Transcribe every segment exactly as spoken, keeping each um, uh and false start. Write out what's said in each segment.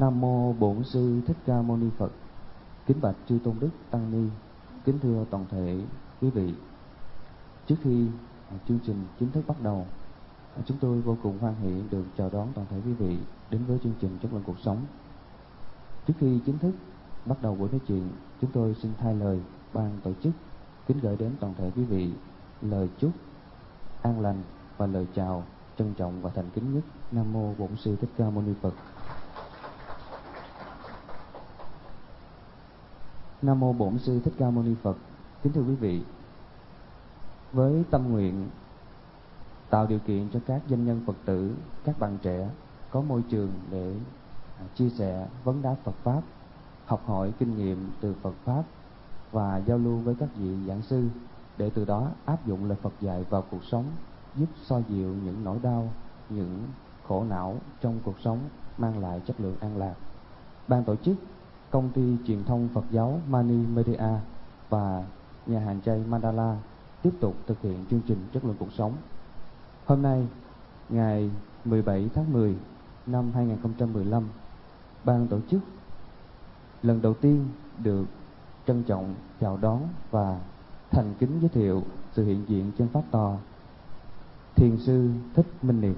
Nam mô Bổn Sư Thích Ca Mâu Ni Phật. Kính bạch chư tôn đức tăng ni, kính thưa toàn thể quý vị. Trước khi chương trình chính thức bắt đầu, chúng tôi vô cùng hoan hỷ được chào đón toàn thể quý vị đến với chương trình Chất Lượng Cuộc Sống. Trước khi chính thức bắt đầu buổi nói chuyện, chúng tôi xin thay lời ban tổ chức kính gửi đến toàn thể quý vị lời chúc an lành và lời chào trân trọng và thành kính nhất. Nam mô Bổn Sư Thích Ca Mâu Ni Phật. Nam mô Bổn Sư Thích Ca Mâu Ni Phật. Kính thưa quý vị, với tâm nguyện tạo điều kiện cho các doanh nhân Phật tử, các bạn trẻ có môi trường để chia sẻ vấn đáp Phật Pháp, học hỏi kinh nghiệm từ Phật Pháp và giao lưu với các vị giảng sư, để từ đó áp dụng lời Phật dạy vào cuộc sống, giúp xoa dịu những nỗi đau, những khổ não trong cuộc sống, mang lại chất lượng an lạc. Ban tổ chức, công ty truyền thông Phật giáo Mani Media và nhà hàng chay Mandala tiếp tục thực hiện chương trình Chất Lượng Cuộc Sống. Hôm nay, ngày mười bảy tháng mười năm hai nghìn không trăm mười lăm, ban tổ chức lần đầu tiên được trân trọng chào đón và thành kính giới thiệu sự hiện diện trên pháp tòa Thiền sư Thích Minh Niệm.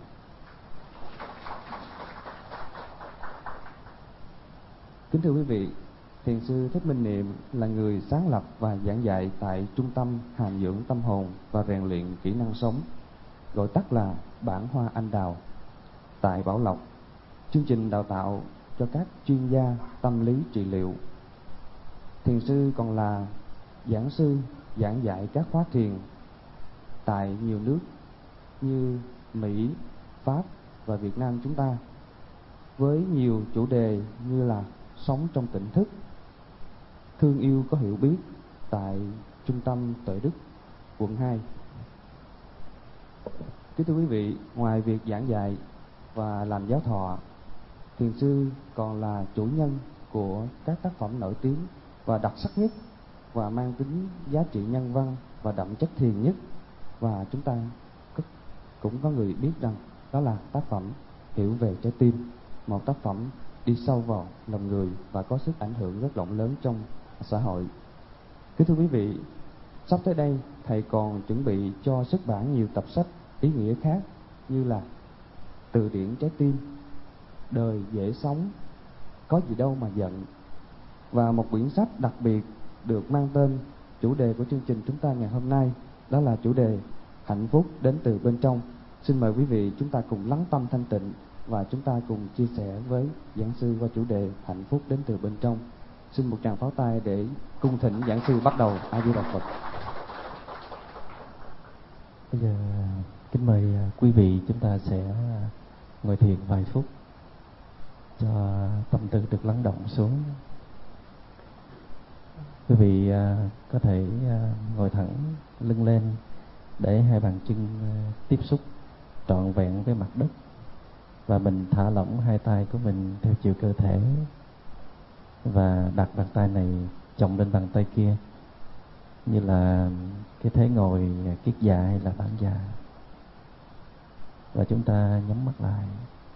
Kính thưa quý vị, Thiền sư Thích Minh Niệm là người sáng lập và giảng dạy tại Trung tâm Hàm dưỡng tâm hồn và rèn luyện kỹ năng sống, gọi tắt là Bản Hoa Anh Đào, tại Bảo Lộc. Chương trình đào tạo cho các chuyên gia tâm lý trị liệu. Thiền sư còn là giảng sư giảng dạy các khóa thiền tại nhiều nước như Mỹ, Pháp và Việt Nam chúng ta, với nhiều chủ đề như là sống trong tỉnh thức, thương yêu có hiểu biết tại Trung tâm Tuệ Đức, quận hai. Kính thưa quý vị, ngoài việc giảng dạy và làm giáo thọ, thiền sư còn là chủ nhân của các tác phẩm nổi tiếng và đặc sắc nhất và mang tính giá trị nhân văn và đậm chất thiền nhất. Và chúng ta cũng có người biết rằng đó là tác phẩm Hiểu Về Trái Tim, một tác phẩm đi sâu vào lòng người và có sức ảnh hưởng rất rộng lớn trong xã hội. Kính thưa quý vị, sắp tới đây thầy còn chuẩn bị cho xuất bản nhiều tập sách ý nghĩa khác như là Từ điển trái tim, Đời dễ sống, Có gì đâu mà giận, và một quyển sách đặc biệt được mang tên chủ đề của chương trình chúng ta ngày hôm nay, đó là chủ đề Hạnh phúc đến từ bên trong. Xin mời quý vị chúng ta cùng lắng tâm thanh tịnh và chúng ta cùng chia sẻ với giảng sư qua chủ đề hạnh phúc đến từ bên trong. Xin một tràng pháo tay để cung thỉnh giảng sư bắt đầu. A Di Đà Phật. Bây giờ kính mời quý vị chúng ta sẽ ngồi thiền vài phút cho tâm tư được lắng động xuống. Quý vị có thể ngồi thẳng lưng lên để hai bàn chân tiếp xúc trọn vẹn với mặt đất, và mình thả lỏng hai tay của mình theo chiều cơ thể và đặt bàn tay này chồng lên bàn tay kia như là cái thế ngồi kiết già hay là tản già. Và chúng ta nhắm mắt lại.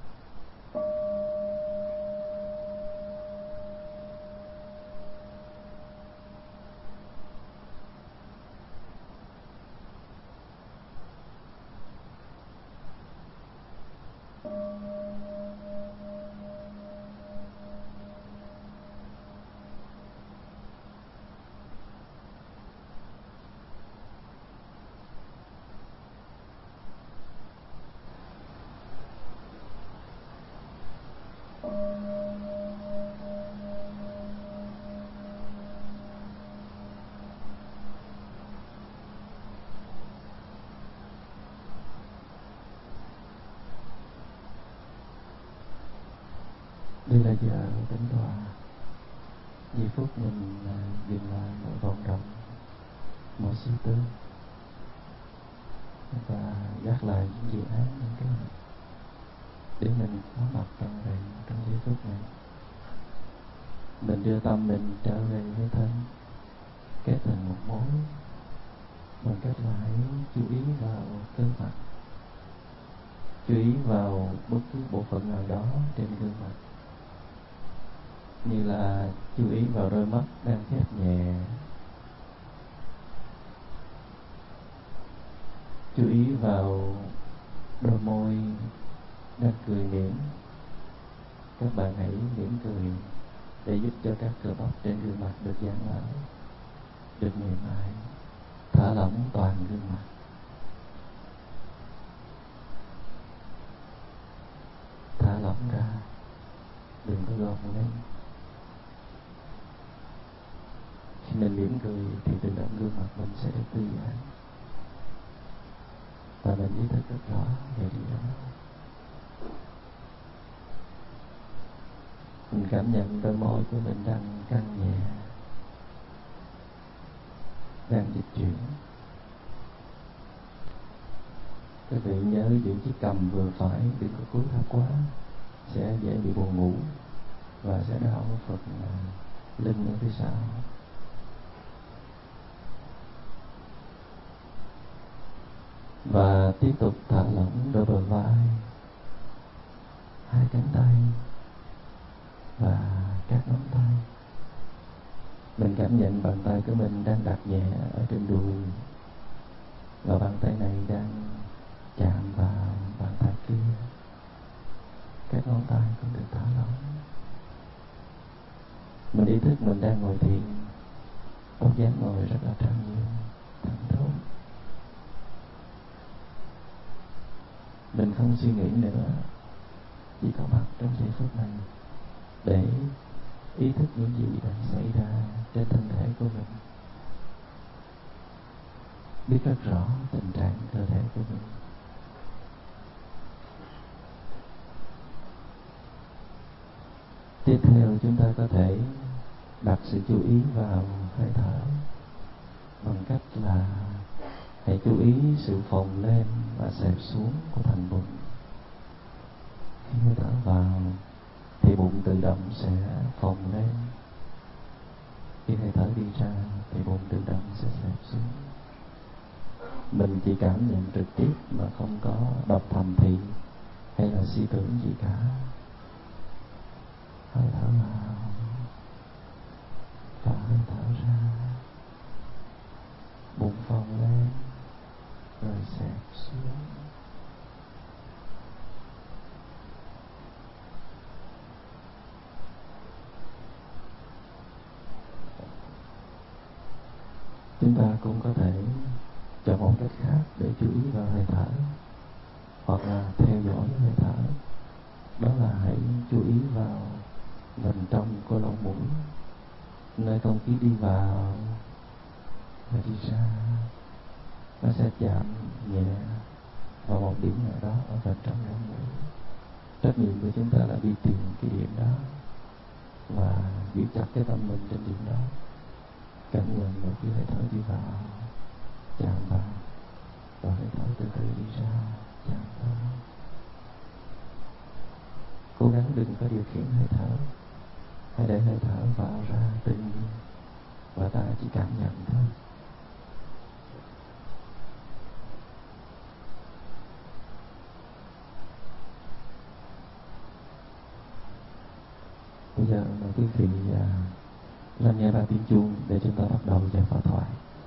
Đây là giờ tĩnh tọa. Giây phút mình dừng lại một vận động, một suy tư và gác lại những dự án, những kế hoạch để mình có mặt trọn vẹn trong giây phút này. Mình đưa tâm mình trở về với thân, kết thành một mối bằng cách là hãy chú ý vào gương mặt, chú ý vào bất cứ bộ phận nào đó trên gương mặt. như là chú ý vào đôi mắt đang khép nhẹ, chú ý vào đôi môi đang cười mỉm. Các bạn hãy mỉm cười để giúp cho các cơ bắp trên gương mặt được giãn nở, được mềm mại, thả lỏng toàn gương mặt. Thả lỏng ra, đừng có gồng lên. Khi mình mỉm cười thì tự động gương mặt mình sẽ được thư giãn, và mình ý thức rất rõ về điều đó. Mình cảm nhận đôi môi của mình đang căng nhẹ, đang dịch chuyển. Các vị nhớ giữ chiếc cằm vừa phải, đừng có cúi thấp quá, sẽ dễ bị buồn ngủ và sẽ đau phần lưng ở phía sau. Và tiếp tục thả lỏng đôi bờ vai, hai cánh tay và các ngón tay. Mình cảm nhận bàn tay của mình đang đặt nhẹ ở trên đùi, và bàn tay này đang chạm vào bàn tay kia. Các ngón tay cũng được thả lỏng. Mình ý thức mình đang ngồi thiền, vóc dáng ngồi rất là trang nghiêm, thẳng thốt. Mình không suy nghĩ nữa, chỉ có mặt trong giây phút này để ý thức những gì đang xảy ra trên thân thể của mình, biết rất rõ tình trạng cơ thể của mình. Tiếp theo chúng ta có thể đặt sự chú ý vào hơi thở bằng cách là hãy chú ý sự phồng lên và xẹp xuống của thành bụng. Khi hơi thở vào thì bụng tự động sẽ phồng lên. Khi hơi thở đi ra thì bụng tự động sẽ xẹp xuống. Mình chỉ cảm nhận trực tiếp mà không có đọc thầm thị hay là suy tưởng gì cả. Hơi thở vào và hơi thở ra, bụng phồng lên rồi xẹp xuống. Chúng ta cũng có thể chọn một cách khác để chú ý vào hơi thở, hoặc là theo dõi hơi thở. Đó là hãy chú ý vào gần trong của lỗ mũi, nơi không khí đi vào và đi ra. Nó sẽ chạm nhẹ vào một điểm nào đó ở phần trong lỗ mũi. Trách nhiệm của chúng ta là đi tìm cái điểm đó và giữ chặt cái tâm mình trên điểm đó. Cảm nhận một cái hơi thở đi vào, chạm vào, và hơi thở từ từ đi ra, chạm vào. Cố gắng đừng có điều khiển hơi thở, hãy để hơi thở vào ra tự nhiên và ta chỉ cảm nhận thôi. Bây giờ mời quý vị uh, lên nghe ba tiếng chuông để chúng ta bắt đầu giờ pháp thoại.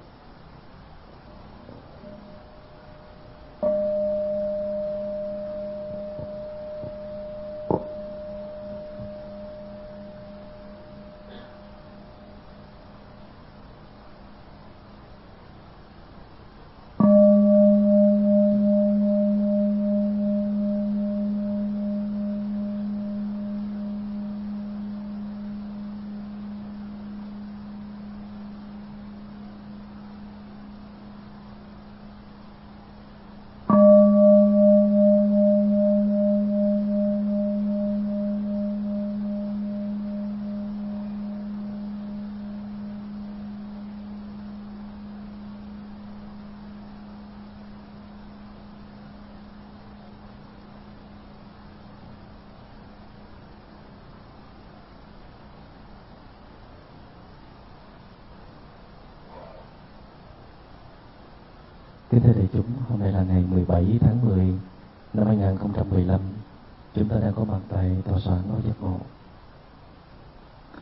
Kính thưa đại chúng, hôm nay là ngày mười bảy tháng mười năm hai nghìn không trăm mười lăm. Chúng ta đang có mặt tại tòa soạn Nói Giác Ngộ.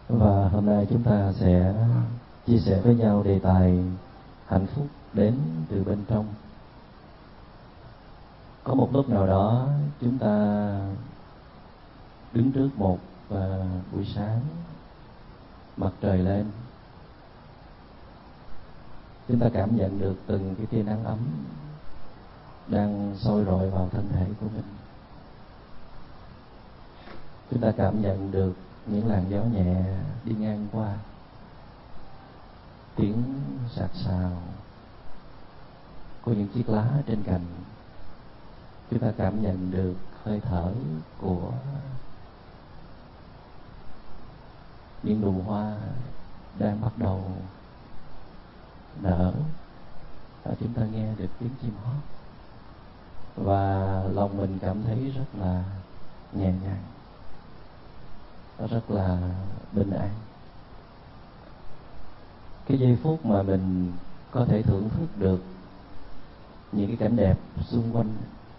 Và hôm nay chúng ta sẽ chia sẻ với nhau đề tài hạnh phúc đến từ bên trong. Có một lúc nào đó chúng ta đứng trước một uh, buổi sáng, mặt trời lên, chúng ta cảm nhận được từng cái tia nắng ấm đang soi rọi vào thân thể của mình. Chúng ta cảm nhận được những làn gió nhẹ đi ngang qua, tiếng sạc sào của những chiếc lá trên cành. Chúng ta cảm nhận được hơi thở của những nụ hoa đang bắt đầu nở, và chúng ta nghe được tiếng chim hót, và lòng mình cảm thấy rất là nhẹ nhàng, rất là bình an. Cái giây phút mà mình có thể thưởng thức được những cái cảnh đẹp xung quanh,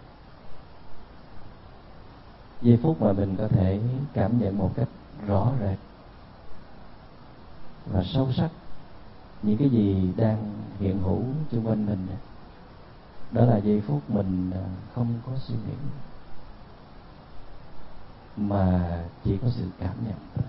giây phút mà mình có thể cảm nhận một cách rõ rệt và sâu sắc những cái gì đang hiện hữu xung quanh mình, đó là giây phút mình không có suy nghĩ mà chỉ có sự cảm nhận thôi.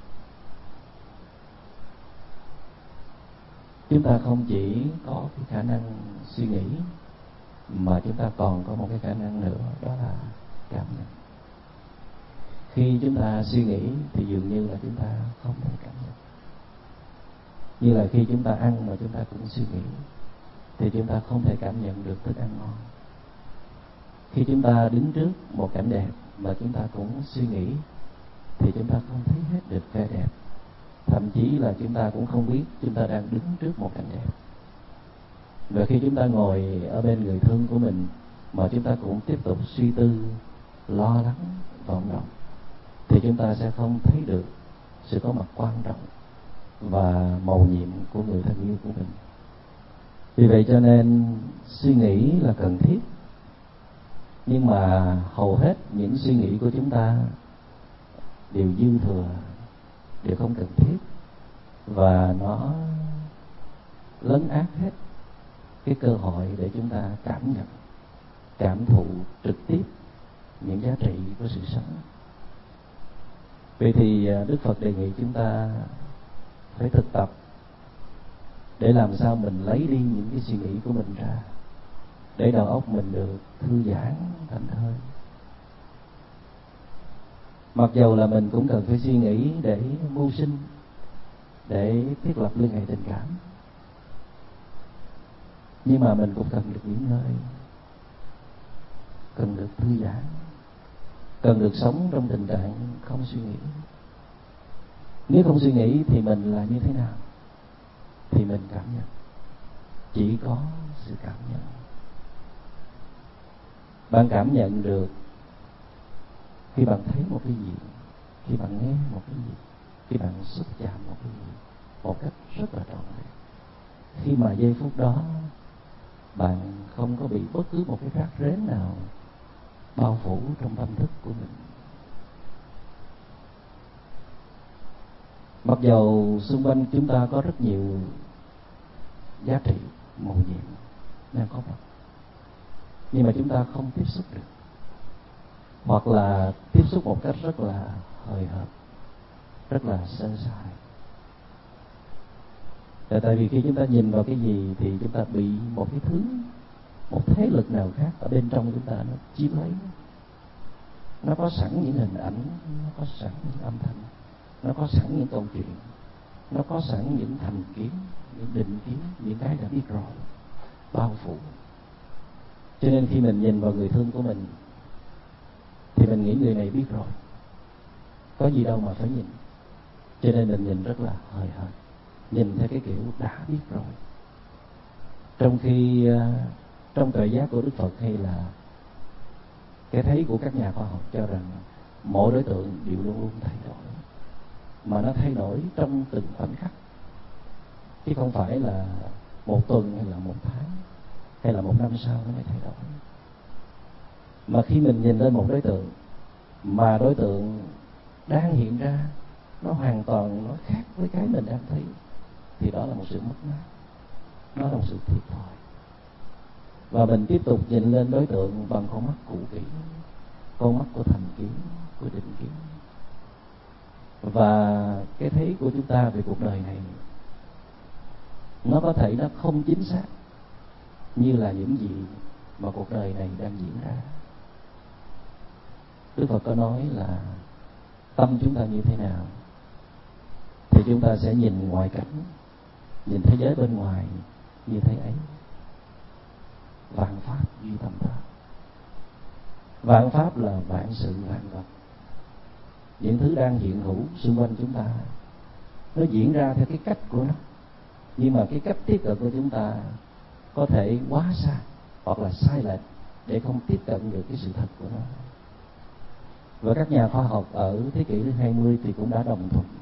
Chúng ta không chỉ có cái khả năng suy nghĩ, mà chúng ta còn có một cái khả năng nữa, đó là cảm nhận. Khi chúng ta suy nghĩ thì dường như là chúng ta không thể cảm nhận. Như là khi chúng ta ăn mà chúng ta cũng suy nghĩ thì chúng ta không thể cảm nhận được thức ăn ngon. Khi chúng ta đứng trước một cảnh đẹp mà chúng ta cũng suy nghĩ thì chúng ta không thấy hết được vẻ đẹp. Thậm chí là chúng ta cũng không biết chúng ta đang đứng trước một cảnh đẹp. Và khi chúng ta ngồi ở bên người thương của mình mà chúng ta cũng tiếp tục suy tư, lo lắng, vọng động, thì chúng ta sẽ không thấy được sự có mặt quan trọng và mầu nhiệm của người thân yêu của mình. Vì vậy cho nên suy nghĩ là cần thiết, nhưng mà hầu hết những suy nghĩ của chúng ta đều dư thừa, đều không cần thiết, và nó lấn át hết cái cơ hội để chúng ta cảm nhận, cảm thụ trực tiếp những giá trị của sự sống. Vậy thì Đức Phật đề nghị chúng ta phải thực tập để làm sao mình lấy đi những cái suy nghĩ của mình ra, để đầu óc mình được thư giãn, thành thơi. Mặc dầu là mình cũng cần phải suy nghĩ để mưu sinh, để thiết lập liên hệ tình cảm, nhưng mà mình cũng cần được nghỉ ngơi, cần được thư giãn, cần được sống trong tình trạng không suy nghĩ. Nếu không suy nghĩ thì mình là như thế nào? Thì mình cảm nhận, chỉ có sự cảm nhận. Bạn cảm nhận được khi bạn thấy một cái gì, khi bạn nghe một cái gì, khi bạn xúc chạm một cái gì, một cách rất là trọn vẹn. Khi mà giây phút đó bạn không có bị bất cứ một cái rác rến nào bao phủ trong tâm thức của mình. Mặc dầu xung quanh chúng ta có rất nhiều giá trị mầu nhiệm đang có mặt, nhưng mà chúng ta không tiếp xúc được, hoặc là tiếp xúc một cách rất là hời hợt, rất là sơ sài. Tại, tại vì khi chúng ta nhìn vào cái gì thì chúng ta bị một cái thứ, một thế lực nào khác ở bên trong chúng ta nó chiếm lấy. Nó có sẵn những hình ảnh, nó có sẵn những âm thanh, nó có sẵn những câu chuyện, nó có sẵn những thành kiến, những định kiến, những cái đã biết rồi, bao phủ. Cho nên khi mình nhìn vào người thương của mình thì mình nghĩ người này biết rồi, có gì đâu mà phải nhìn. Cho nên mình nhìn rất là hời hợt, nhìn theo cái kiểu đã biết rồi. Trong khi trong tuệ giác của Đức Phật hay là cái thấy của các nhà khoa học cho rằng mỗi đối tượng đều luôn luôn thay đổi, mà nó thay đổi trong từng khoảnh khắc, chứ không phải là một tuần hay là một tháng hay là một năm sau nó mới thay đổi. Mà khi mình nhìn lên một đối tượng mà đối tượng đang hiện ra nó hoàn toàn nó khác với cái mình đang thấy, thì đó là một sự mất mát, đó là một sự thiệt thòi. Và mình tiếp tục nhìn lên đối tượng bằng con mắt cũ kỹ, con mắt của thành kiến, của định kiến. Và cái thấy của chúng ta về cuộc đời này nó có thể nó không chính xác như là những gì mà cuộc đời này đang diễn ra. Đức Phật có nói là tâm chúng ta như thế nào thì chúng ta sẽ nhìn ngoại cảnh, nhìn thế giới bên ngoài như thế ấy. Vạn pháp duy tâm pháp. Vạn pháp là vạn sự vạn vật. Những thứ đang hiện hữu xung quanh chúng ta nó diễn ra theo cái cách của nó, nhưng mà cái cách tiếp cận của chúng ta có thể quá xa hoặc là sai lệch để không tiếp cận được cái sự thật của nó. Và các nhà khoa học ở thế kỷ thứ hai mươi thì cũng đã đồng thuận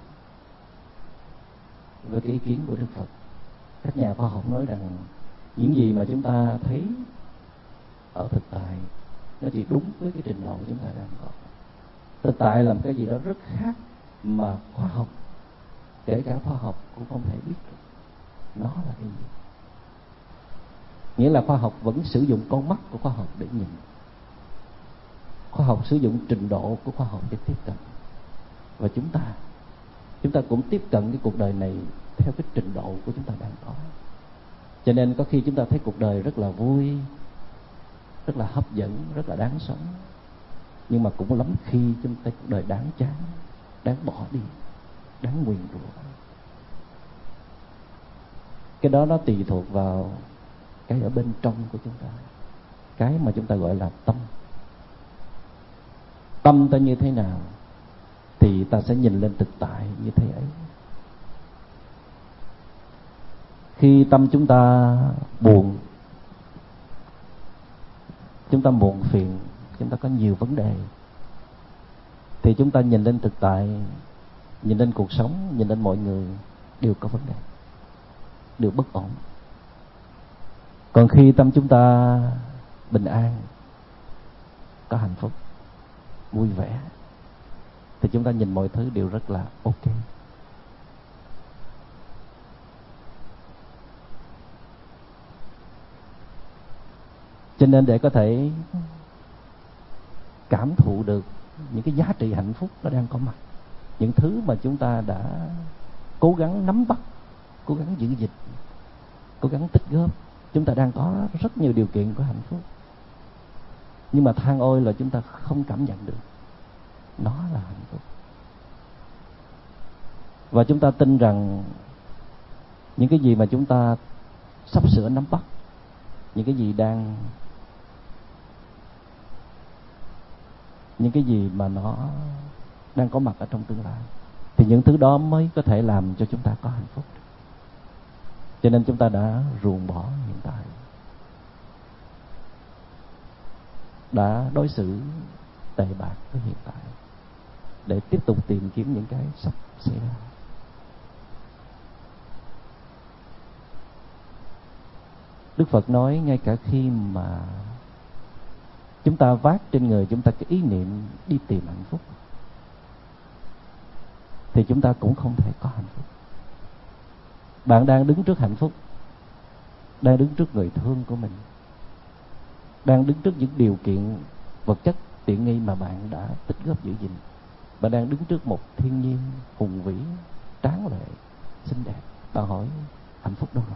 với cái ý kiến của Đức Phật. Các nhà khoa học nói rằng những gì mà chúng ta thấy ở thực tại nó chỉ đúng với cái trình độ chúng ta đang có. Thực tại là một cái gì đó rất khác mà khoa học, kể cả khoa học cũng không thể biết được nó là cái gì. Nghĩa là khoa học vẫn sử dụng con mắt của khoa học để nhìn. Khoa học sử dụng trình độ của khoa học để tiếp cận. Và chúng ta Chúng ta cũng tiếp cận cái cuộc đời này theo cái trình độ của chúng ta đang có. Cho nên có khi chúng ta thấy cuộc đời rất là vui, rất là hấp dẫn, rất là đáng sống. Nhưng mà cũng lắm khi chúng ta thấy cuộc đời đáng chán, đáng bỏ đi, đáng nguyền rủa. Cái đó nó tùy thuộc vào cái ở bên trong của chúng ta, cái mà chúng ta gọi là tâm. Tâm ta như thế nào thì ta sẽ nhìn lên thực tại như thế ấy. Khi tâm chúng ta buồn, chúng ta muộn phiền, chúng ta có nhiều vấn đề, thì chúng ta nhìn lên thực tại, nhìn lên cuộc sống, nhìn lên mọi người đều có vấn đề, đều bất ổn. Còn khi tâm chúng ta bình an, có hạnh phúc, vui vẻ, thì chúng ta nhìn mọi thứ đều rất là ok. Cho nên để có thể cảm thụ được những cái giá trị hạnh phúc nó đang có mặt, những thứ mà chúng ta đã cố gắng nắm bắt, cố gắng giữ gìn, cố gắng tích góp, chúng ta đang có rất nhiều điều kiện của hạnh phúc. Nhưng mà than ôi là chúng ta không cảm nhận được nó là hạnh phúc. Và chúng ta tin rằng những cái gì mà chúng ta sắp sửa nắm bắt, những cái gì đang những cái gì mà nó đang có mặt ở trong tương lai, thì những thứ đó mới có thể làm cho chúng ta có hạnh phúc. Cho nên chúng ta đã ruồng bỏ hiện tại, đã đối xử tệ bạc với hiện tại để tiếp tục tìm kiếm những cái sắp xảy ra. Đức Phật nói ngay cả khi mà chúng ta vác trên người chúng ta cái ý niệm đi tìm hạnh phúc, thì chúng ta cũng không thể có hạnh phúc. Bạn đang đứng trước hạnh phúc, đang đứng trước người thương của mình, đang đứng trước những điều kiện vật chất tiện nghi mà bạn đã tích góp giữ gìn. Bạn đang đứng trước một thiên nhiên hùng vĩ, tráng lệ, xinh đẹp. Bạn hỏi hạnh phúc đâu rồi?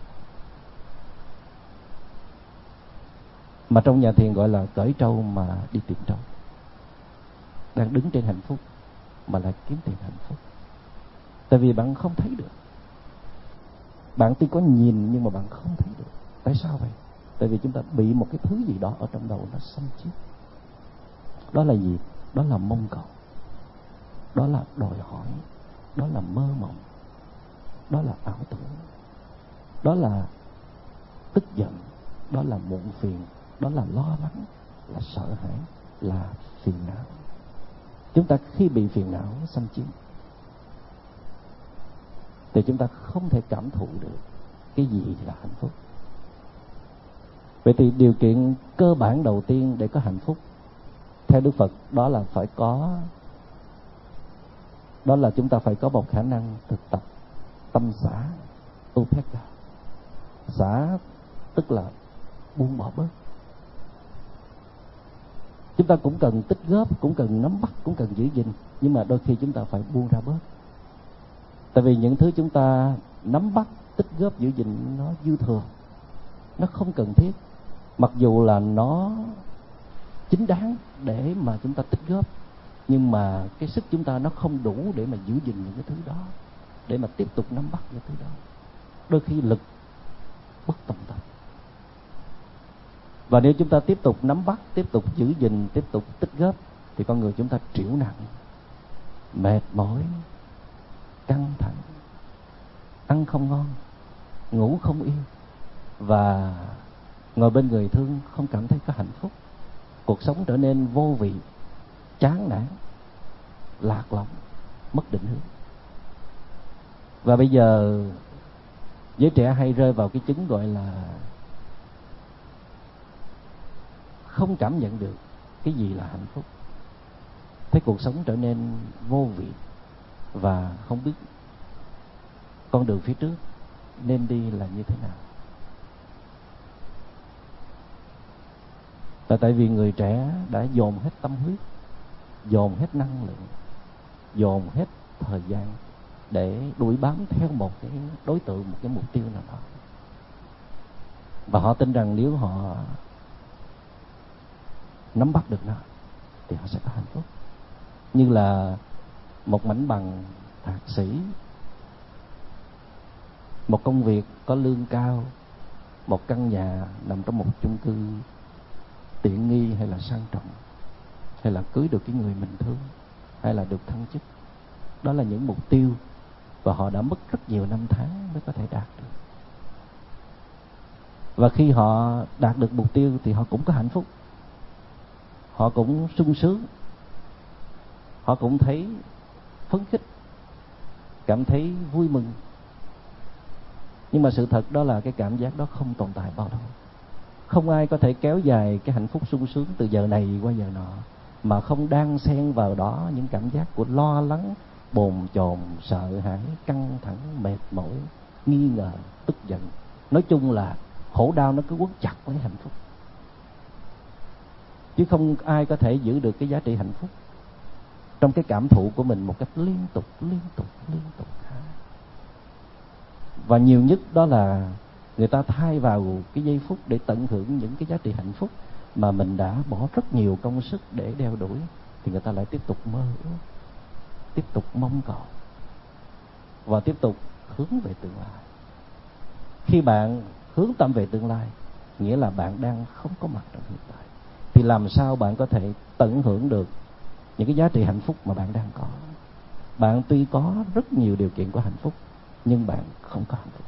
Mà trong nhà thiền gọi là cởi trâu mà đi tìm trâu. Đang đứng trên hạnh phúc mà lại kiếm tìm hạnh phúc. Tại vì bạn không thấy được. Bạn tuy có nhìn nhưng mà bạn không thấy được. Tại sao vậy? Tại vì chúng ta bị một cái thứ gì đó ở trong đầu nó xâm chiếm. Đó là gì? Đó là mong cầu, đó là đòi hỏi, đó là mơ mộng, đó là ảo tưởng, đó là tức giận, đó là muộn phiền, đó là lo lắng, là sợ hãi, là phiền não. Chúng ta khi bị phiền não xâm chiếm thì chúng ta không thể cảm thụ được cái gì là hạnh phúc. Vậy thì điều kiện cơ bản đầu tiên để có hạnh phúc theo Đức Phật đó là phải có đó là chúng ta phải có một khả năng thực tập tâm xả, upekkha. Xả tức là buông bỏ bớt. Chúng ta cũng cần tích góp, cũng cần nắm bắt, cũng cần giữ gìn, nhưng mà đôi khi chúng ta phải buông ra bớt. Tại vì những thứ chúng ta nắm bắt, tích góp, giữ gìn nó dư thừa, nó không cần thiết. Mặc dù là nó chính đáng để mà chúng ta tích góp, nhưng mà cái sức chúng ta nó không đủ để mà giữ gìn những cái thứ đó, để mà tiếp tục nắm bắt những thứ đó. Đôi khi lực bất tòng tâm. Và nếu chúng ta tiếp tục nắm bắt, tiếp tục giữ gìn, tiếp tục tích góp, thì con người chúng ta trĩu nặng, mệt mỏi, căng thẳng, ăn không ngon, ngủ không yên, và ngồi bên người thương không cảm thấy có hạnh phúc. Cuộc sống trở nên vô vị, chán nản, lạc lõng, mất định hướng. Và bây giờ giới trẻ hay rơi vào cái chứng gọi là không cảm nhận được cái gì là hạnh phúc, thấy cuộc sống trở nên vô vị và không biết con đường phía trước nên đi là như thế nào. Là tại vì người trẻ đã dồn hết tâm huyết, dồn hết năng lượng, dồn hết thời gian để đuổi bám theo một cái đối tượng, một cái mục tiêu nào đó. Và họ tin rằng nếu họ nắm bắt được nó thì họ sẽ có hạnh phúc. Như là một mảnh bằng thạc sĩ, một công việc có lương cao, một căn nhà nằm trong một chung cư tiện nghi hay là sang trọng, hay là cưới được cái người mình thương, hay là được thăng chức. Đó là những mục tiêu và họ đã mất rất nhiều năm tháng mới có thể đạt được. Và khi họ đạt được mục tiêu thì họ cũng có hạnh phúc, họ cũng sung sướng, họ cũng thấy phấn khích, cảm thấy vui mừng. Nhưng mà sự thật đó là cái cảm giác đó không tồn tại bao lâu. Không ai có thể kéo dài cái hạnh phúc sung sướng từ giờ này qua giờ nọ mà không đan xen vào đó những cảm giác của lo lắng, bồn chồn, sợ hãi, căng thẳng, mệt mỏi, nghi ngờ, tức giận. Nói chung là khổ đau nó cứ quấn chặt lấy hạnh phúc. Chứ không ai có thể giữ được cái giá trị hạnh phúc trong cái cảm thụ của mình một cách liên tục, liên tục, liên tục. Và nhiều nhất đó là người ta thay vào cái giây phút để tận hưởng những cái giá trị hạnh phúc mà mình đã bỏ rất nhiều công sức để đeo đuổi, thì người ta lại tiếp tục mơ ước, tiếp tục mong cầu và tiếp tục hướng về tương lai. Khi bạn hướng tâm về tương lai, nghĩa là bạn đang không có mặt trong hiện tại, thì làm sao bạn có thể tận hưởng được những cái giá trị hạnh phúc mà bạn đang có? Bạn tuy có rất nhiều điều kiện của hạnh phúc, nhưng bạn không có hạnh phúc.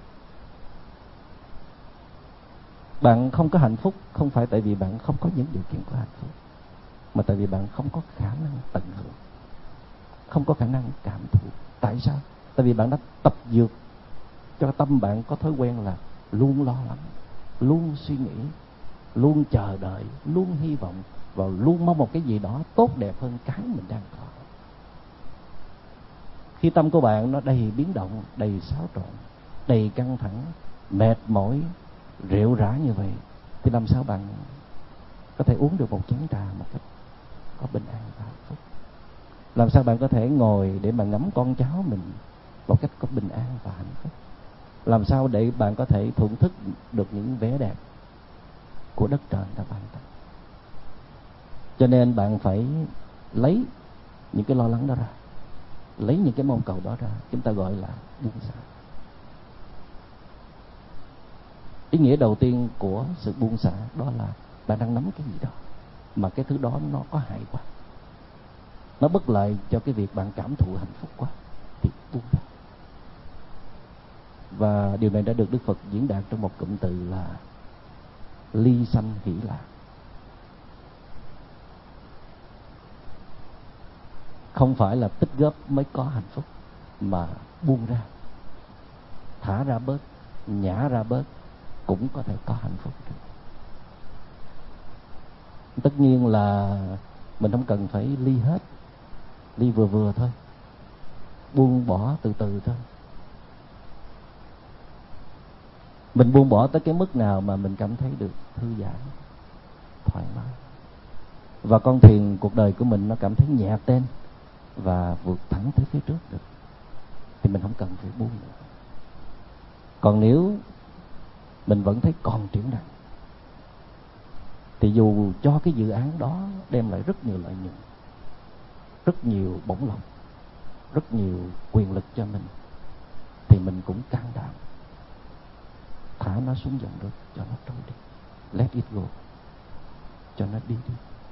Bạn không có hạnh phúc không phải tại vì bạn không có những điều kiện của hạnh phúc, mà tại vì bạn không có khả năng tận hưởng, không có khả năng cảm thụ. Tại sao? Tại vì bạn đã tập dượt cho tâm bạn có thói quen là luôn lo lắng, luôn suy nghĩ, luôn chờ đợi, luôn hy vọng và luôn mong một cái gì đó tốt đẹp hơn cái mình đang có. Khi tâm của bạn nó đầy biến động, đầy xáo trộn, đầy căng thẳng, mệt mỏi, rệu rã như vậy, thì làm sao bạn có thể uống được một chén trà một cách có bình an và hạnh phúc? Làm sao bạn có thể ngồi để mà ngắm con cháu mình một cách có bình an và hạnh phúc? Làm sao để bạn có thể thưởng thức được những vẻ đẹp của đất trời đã ban tặng? Cho nên bạn phải lấy những cái lo lắng đó ra, lấy những cái mong cầu đó ra, chúng ta gọi là buông xả. Ý nghĩa đầu tiên của sự buông xả đó là bạn đang nắm cái gì đó mà cái thứ đó nó có hại quá, nó bất lợi cho cái việc bạn cảm thụ hạnh phúc quá, thì buông ra. Và điều này đã được Đức Phật diễn đạt trong một cụm từ là ly sanh hỷ lạc. Không phải là tích góp mới có hạnh phúc, mà buông ra, thả ra bớt, nhả ra bớt cũng có thể có hạnh phúc được. Tất nhiên là mình không cần phải ly hết, ly vừa vừa thôi. buông bỏ từ từ thôi. Mình buông bỏ tới cái mức nào mà mình cảm thấy được thư giãn, thoải mái, và con thuyền cuộc đời của mình nó cảm thấy nhẹ tên và vượt thẳng tới phía trước được, thì mình không cần phải buông nữa. Còn nếu mình vẫn thấy còn triển nặng, thì dù cho cái dự án đó đem lại rất nhiều lợi nhuận, rất nhiều bổng lộc, rất nhiều quyền lực cho mình, thì mình cũng can đảm thả nó xuống dòng nước cho nó trôi đi. Let it go, cho nó đi đi,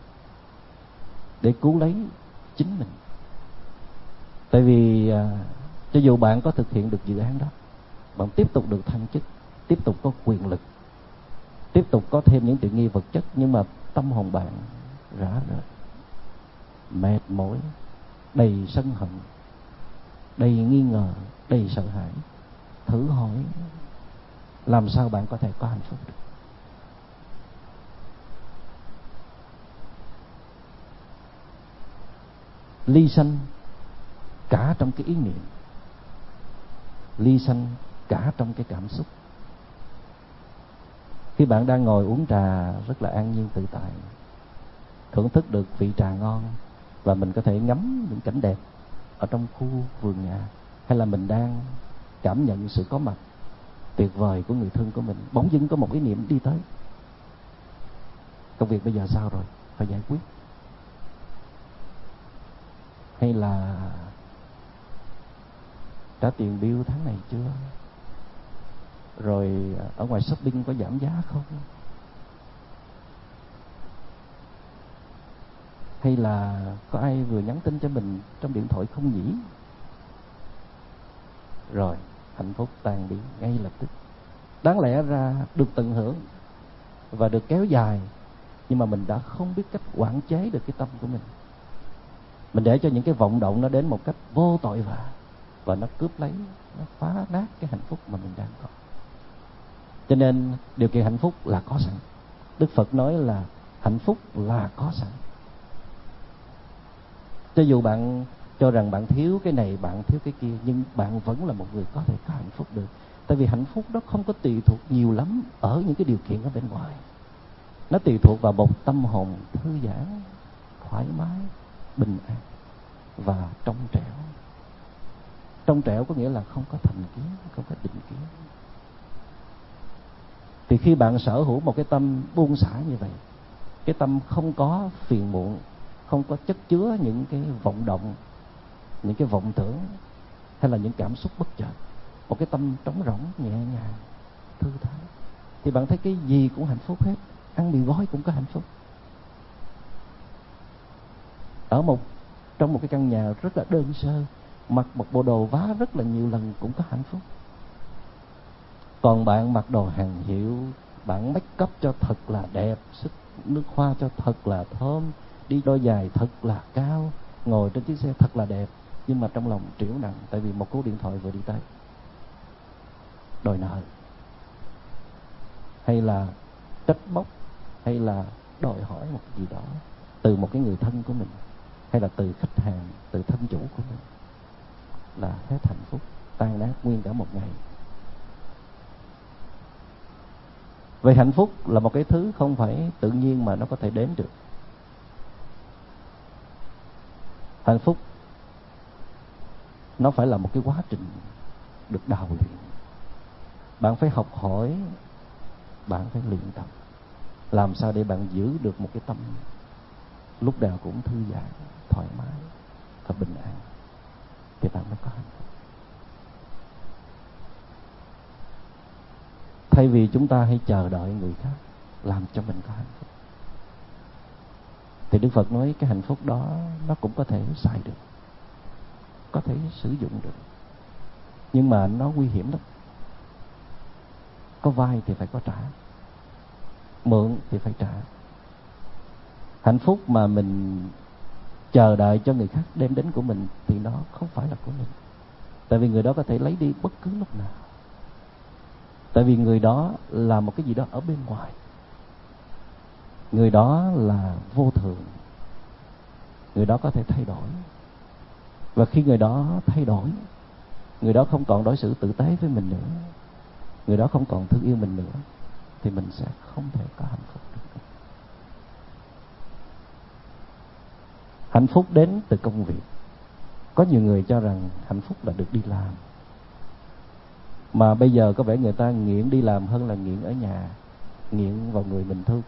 để cứu lấy chính mình. Tại vì à, cho dù bạn có thực hiện được dự án đó, bạn tiếp tục được thăng chức, tiếp tục có quyền lực, tiếp tục có thêm những tiện nghi vật chất, nhưng mà tâm hồn bạn rã rời, mệt mỏi, đầy sân hận, đầy nghi ngờ, đầy sợ hãi, thử hỏi làm sao bạn có thể có hạnh phúc được? Ly sanh cả trong cái ý niệm, ly sanh cả trong cái cảm xúc. Khi bạn đang ngồi uống trà rất là an nhiên tự tại, thưởng thức được vị trà ngon, và mình có thể ngắm những cảnh đẹp ở trong khu vườn nhà, hay là mình đang cảm nhận sự có mặt tuyệt vời của người thân của mình, bỗng dưng có một ý niệm đi tới: công việc bây giờ sao rồi, phải giải quyết. Hay là trả tiền bill tháng này chưa, rồi ở ngoài shopping có giảm giá không, hay là có ai vừa nhắn tin cho mình trong điện thoại không nhỉ. Rồi hạnh phúc tan biến ngay lập tức. Đáng lẽ ra được tận hưởng và được kéo dài, nhưng mà mình đã không biết cách quản chế được cái tâm của mình. Mình để cho những cái vọng động nó đến một cách vô tội vạ, và nó cướp lấy, nó phá nát cái hạnh phúc mà mình đang có. Cho nên điều kiện hạnh phúc là có sẵn. Đức Phật nói là hạnh phúc là có sẵn. Cho dù bạn cho rằng bạn thiếu cái này, bạn thiếu cái kia, nhưng bạn vẫn là một người có thể có hạnh phúc được. Tại vì hạnh phúc đó không có tùy thuộc nhiều lắm ở những cái điều kiện ở bên ngoài. Nó tùy thuộc vào một tâm hồn thư giãn, thoải mái, bình an và trong trẻo. Trong trẻo có nghĩa là không có thành kiến, không có định kiến. Thì khi bạn sở hữu một cái tâm buông xả như vậy, cái tâm không có phiền muộn, không có chất chứa những cái vọng động, những cái vọng tưởng, hay là những cảm xúc bất chợt, một cái tâm trống rỗng, nhẹ nhàng, thư thái, thì bạn thấy cái gì cũng hạnh phúc hết. Ăn mì gói cũng có hạnh phúc. Ở một trong một cái căn nhà rất là đơn sơ, mặc một bộ đồ vá rất là nhiều lần cũng có hạnh phúc. Còn bạn mặc đồ hàng hiệu, bạn make up cho thật là đẹp, sức nước hoa cho thật là thơm, đi đôi giày thật là cao, ngồi trên chiếc xe thật là đẹp, nhưng mà trong lòng triểu nặng tại vì một cú điện thoại vừa đi tới, đòi nợ, hay là trách móc, hay là đòi hỏi một cái gì đó từ một cái người thân của mình, hay là từ khách hàng, từ thân chủ của mình, là hết hạnh phúc, tan nát nguyên cả một ngày. Vậy hạnh phúc là một cái thứ không phải tự nhiên mà nó có thể đến được. Hạnh phúc nó phải là một cái quá trình được đào luyện. Bạn phải học hỏi, bạn phải luyện tập, làm sao để bạn giữ được một cái tâm lúc nào cũng thư giãn, thoải mái và bình an, thì bạn mới có hạnh phúc. Thay vì chúng ta hay chờ đợi người khác làm cho mình có hạnh phúc, thì Đức Phật nói cái hạnh phúc đó nó cũng có thể xài được, có thể sử dụng được, nhưng mà nó nguy hiểm lắm. Có vay thì phải có trả, mượn thì phải trả. Hạnh phúc mà mình chờ đợi cho người khác đem đến của mình thì nó không phải là của mình. Tại vì người đó có thể lấy đi bất cứ lúc nào. Tại vì người đó là một cái gì đó ở bên ngoài. Người đó là vô thường. Người đó có thể thay đổi. Và khi người đó thay đổi, người đó không còn đối xử tử tế với mình nữa, người đó không còn thương yêu mình nữa, thì mình sẽ không thể có hạnh phúc được. Hạnh phúc đến từ công việc. Có nhiều người cho rằng hạnh phúc là được đi làm, mà bây giờ có vẻ người ta nghiện đi làm hơn là nghiện ở nhà, nghiện vào người mình thương.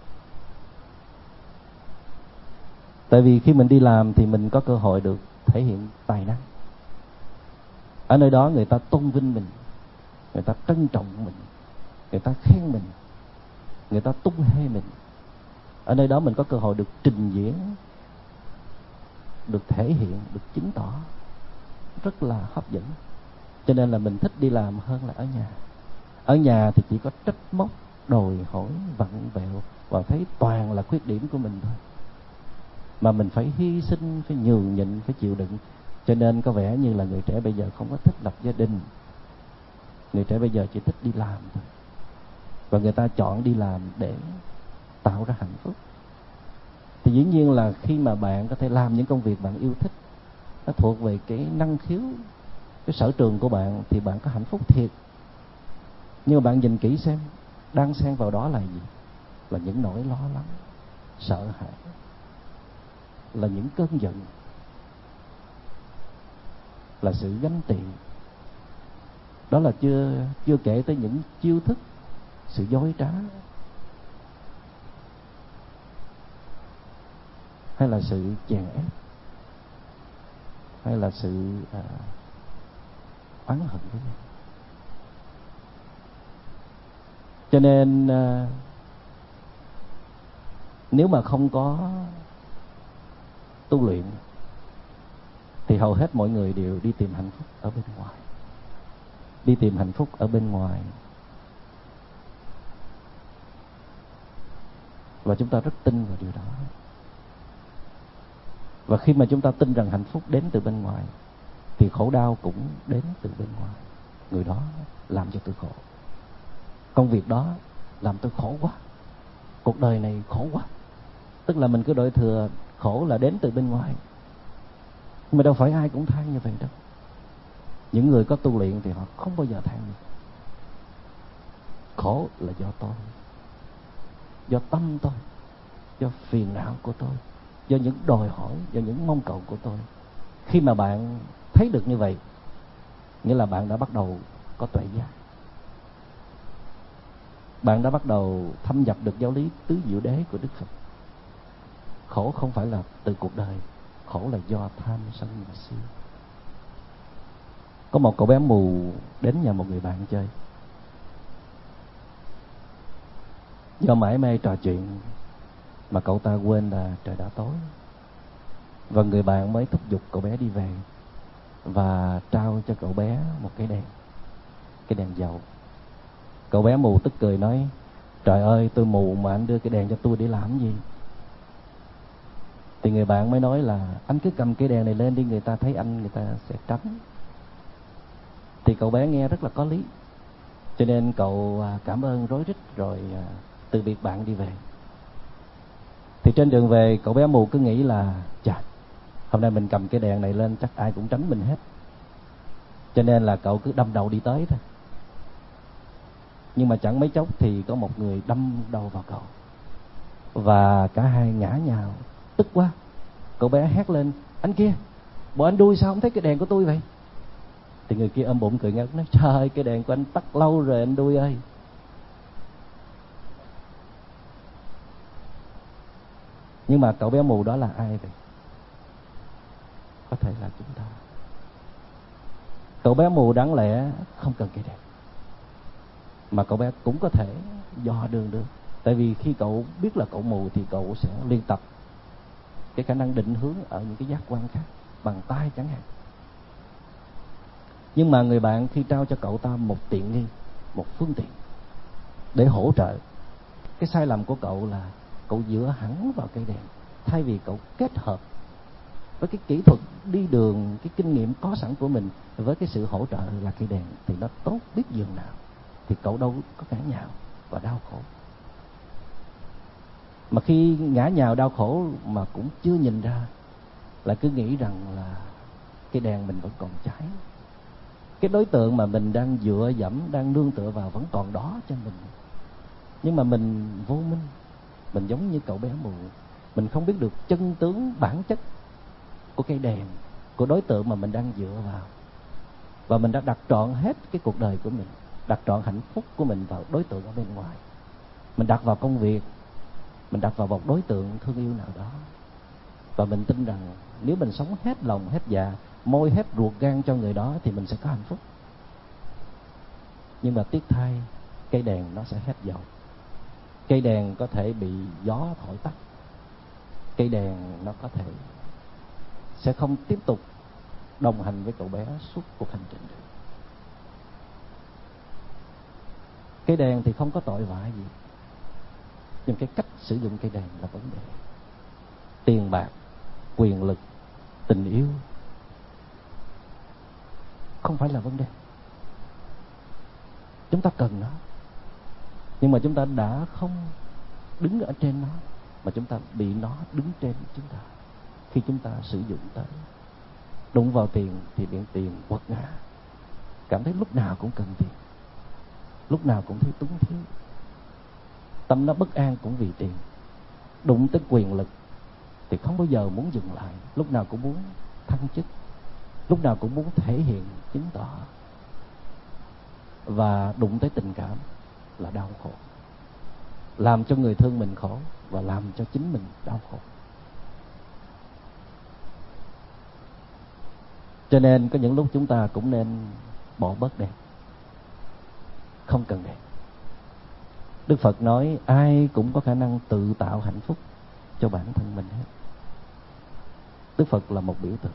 Tại vì khi mình đi làm thì mình có cơ hội được thể hiện tài năng. Ở nơi đó người ta tôn vinh mình, người ta trân trọng mình, người ta khen mình, người ta tung hê mình. Ở nơi đó mình có cơ hội được trình diễn, được thể hiện, được chứng tỏ, rất là hấp dẫn. Cho nên là mình thích đi làm hơn là ở nhà. Ở nhà thì chỉ có trách móc, đòi hỏi, vặn vẹo và thấy toàn là khuyết điểm của mình thôi. Mà mình phải hy sinh, phải nhường nhịn, phải chịu đựng. Cho nên có vẻ như là người trẻ bây giờ không có thích lập gia đình. Người trẻ bây giờ chỉ thích đi làm thôi. Và người ta chọn đi làm để tạo ra hạnh phúc. Thì dĩ nhiên là khi mà bạn có thể làm những công việc bạn yêu thích, nó thuộc về cái năng khiếu, cái sở trường của bạn, thì bạn có hạnh phúc thiệt. Nhưng mà bạn nhìn kỹ xem, đang xen vào đó là gì? Là những nỗi lo lắng, sợ hãi, là những cơn giận, là sự ganh tị. Đó là chưa chưa kể tới những chiêu thức, sự dối trá, hay là sự chèn ép, hay là sự à, oán hận với nhau. Cho nên à, nếu mà không có tu luyện thì hầu hết mọi người đều đi tìm hạnh phúc ở bên ngoài. Đi tìm hạnh phúc ở bên ngoài. Và chúng ta rất tin vào điều đó. Và khi mà chúng ta tin rằng hạnh phúc đến từ bên ngoài thì khổ đau cũng đến từ bên ngoài. Người đó làm cho tôi khổ, công việc đó làm tôi khổ quá, cuộc đời này khổ quá. Tức là mình cứ đổ thừa khổ là đến từ bên ngoài. Nhưng mà đâu phải ai cũng than như vậy đâu. Những người có tu luyện thì họ không bao giờ than như vậy. Khổ là do tôi, do tâm tôi, do phiền não của tôi, do những đòi hỏi, do những mong cầu của tôi. Khi mà bạn thấy được như vậy, nghĩa là bạn đã bắt đầu có tuệ giác. Bạn đã bắt đầu thâm nhập được giáo lý tứ diệu đế của Đức Phật. Khổ không phải là từ cuộc đời, khổ là do tham sân và si. Có một cậu bé mù đến nhà một người bạn chơi. Do mải mê trò chuyện mà cậu ta quên là trời đã tối. Và người bạn mới thúc giục cậu bé đi về và trao cho cậu bé một cái đèn, cái đèn dầu. Cậu bé mù tức cười nói: trời ơi, tôi mù mà anh đưa cái đèn cho tôi để làm gì? Thì người bạn mới nói là anh cứ cầm cái đèn này lên đi, người ta thấy anh người ta sẽ tránh. Thì cậu bé nghe rất là có lý, cho nên cậu cảm ơn rối rít rồi từ biệt bạn đi về. Thì trên đường về, cậu bé mù cứ nghĩ là chà, hôm nay mình cầm cái đèn này lên chắc ai cũng tránh mình hết. Cho nên là cậu cứ đâm đầu đi tới thôi. Nhưng mà chẳng mấy chốc thì có một người đâm đầu vào cậu, và cả hai ngã nhào. Tức quá, cậu bé hét lên: anh kia, bộ anh đuôi sao không thấy cái đèn của tôi vậy? Thì người kia ôm bụng cười ngất nói: trời ơi, cái đèn của anh tắt lâu rồi anh đuôi ơi. Nhưng mà cậu bé mù đó là ai vậy? Có thể là chúng ta. Cậu bé mù đáng lẽ không cần cái đèn, mà cậu bé cũng có thể dò đường được. Tại vì khi cậu biết là cậu mù thì cậu sẽ luyện tập cái khả năng định hướng ở những cái giác quan khác, bằng tay chẳng hạn. Nhưng mà người bạn khi trao cho cậu ta một tiện nghi, một phương tiện để hỗ trợ, cái sai lầm của cậu là cậu dựa hẳn vào cây đèn, thay vì cậu kết hợp với cái kỹ thuật đi đường, cái kinh nghiệm có sẵn của mình với cái sự hỗ trợ là cây đèn, thì nó tốt biết dường nào. Thì cậu đâu có ngã nhào và đau khổ. Mà khi ngã nhào đau khổ mà cũng chưa nhìn ra, lại cứ nghĩ rằng là cây đèn mình vẫn còn cháy. Cái đối tượng mà mình đang dựa dẫm, đang nương tựa vào vẫn còn đó cho mình. Nhưng mà mình vô minh, mình giống như cậu bé mù, mình không biết được chân tướng bản chất của cây đèn, của đối tượng mà mình đang dựa vào. Và mình đã đặt trọn hết cái cuộc đời của mình, đặt trọn hạnh phúc của mình vào đối tượng ở bên ngoài. Mình đặt vào công việc, mình đặt vào một đối tượng thương yêu nào đó. Và mình tin rằng nếu mình sống hết lòng, hết dạ, môi hết ruột gan cho người đó thì mình sẽ có hạnh phúc. Nhưng mà tiếc thay, cây đèn nó sẽ hết dầu. Cây đèn có thể bị gió thổi tắt. Cây đèn nó có thể sẽ không tiếp tục đồng hành với cậu bé suốt cuộc hành trình được. Cây đèn thì không có tội vạ gì, nhưng cái cách sử dụng cây đèn là vấn đề. Tiền bạc, quyền lực, tình yêu không phải là vấn đề. Chúng ta cần nó, nhưng mà chúng ta đã không đứng ở trên nó, mà chúng ta bị nó đứng trên chúng ta. Khi chúng ta sử dụng tới, đụng vào tiền thì bị tiền quật ngã, cảm thấy lúc nào cũng cần tiền, lúc nào cũng thấy túng thiếu, tâm nó bất an cũng vì tiền. Đụng tới quyền lực thì không bao giờ muốn dừng lại, lúc nào cũng muốn thăng chức, lúc nào cũng muốn thể hiện, chứng tỏ. Và đụng tới tình cảm là đau khổ, làm cho người thương mình khổ và làm cho chính mình đau khổ. Cho nên có những lúc chúng ta cũng nên bỏ bớt đèn, không cần đèn. Đức Phật nói ai cũng có khả năng tự tạo hạnh phúc cho bản thân mình hết. Đức Phật là một biểu tượng.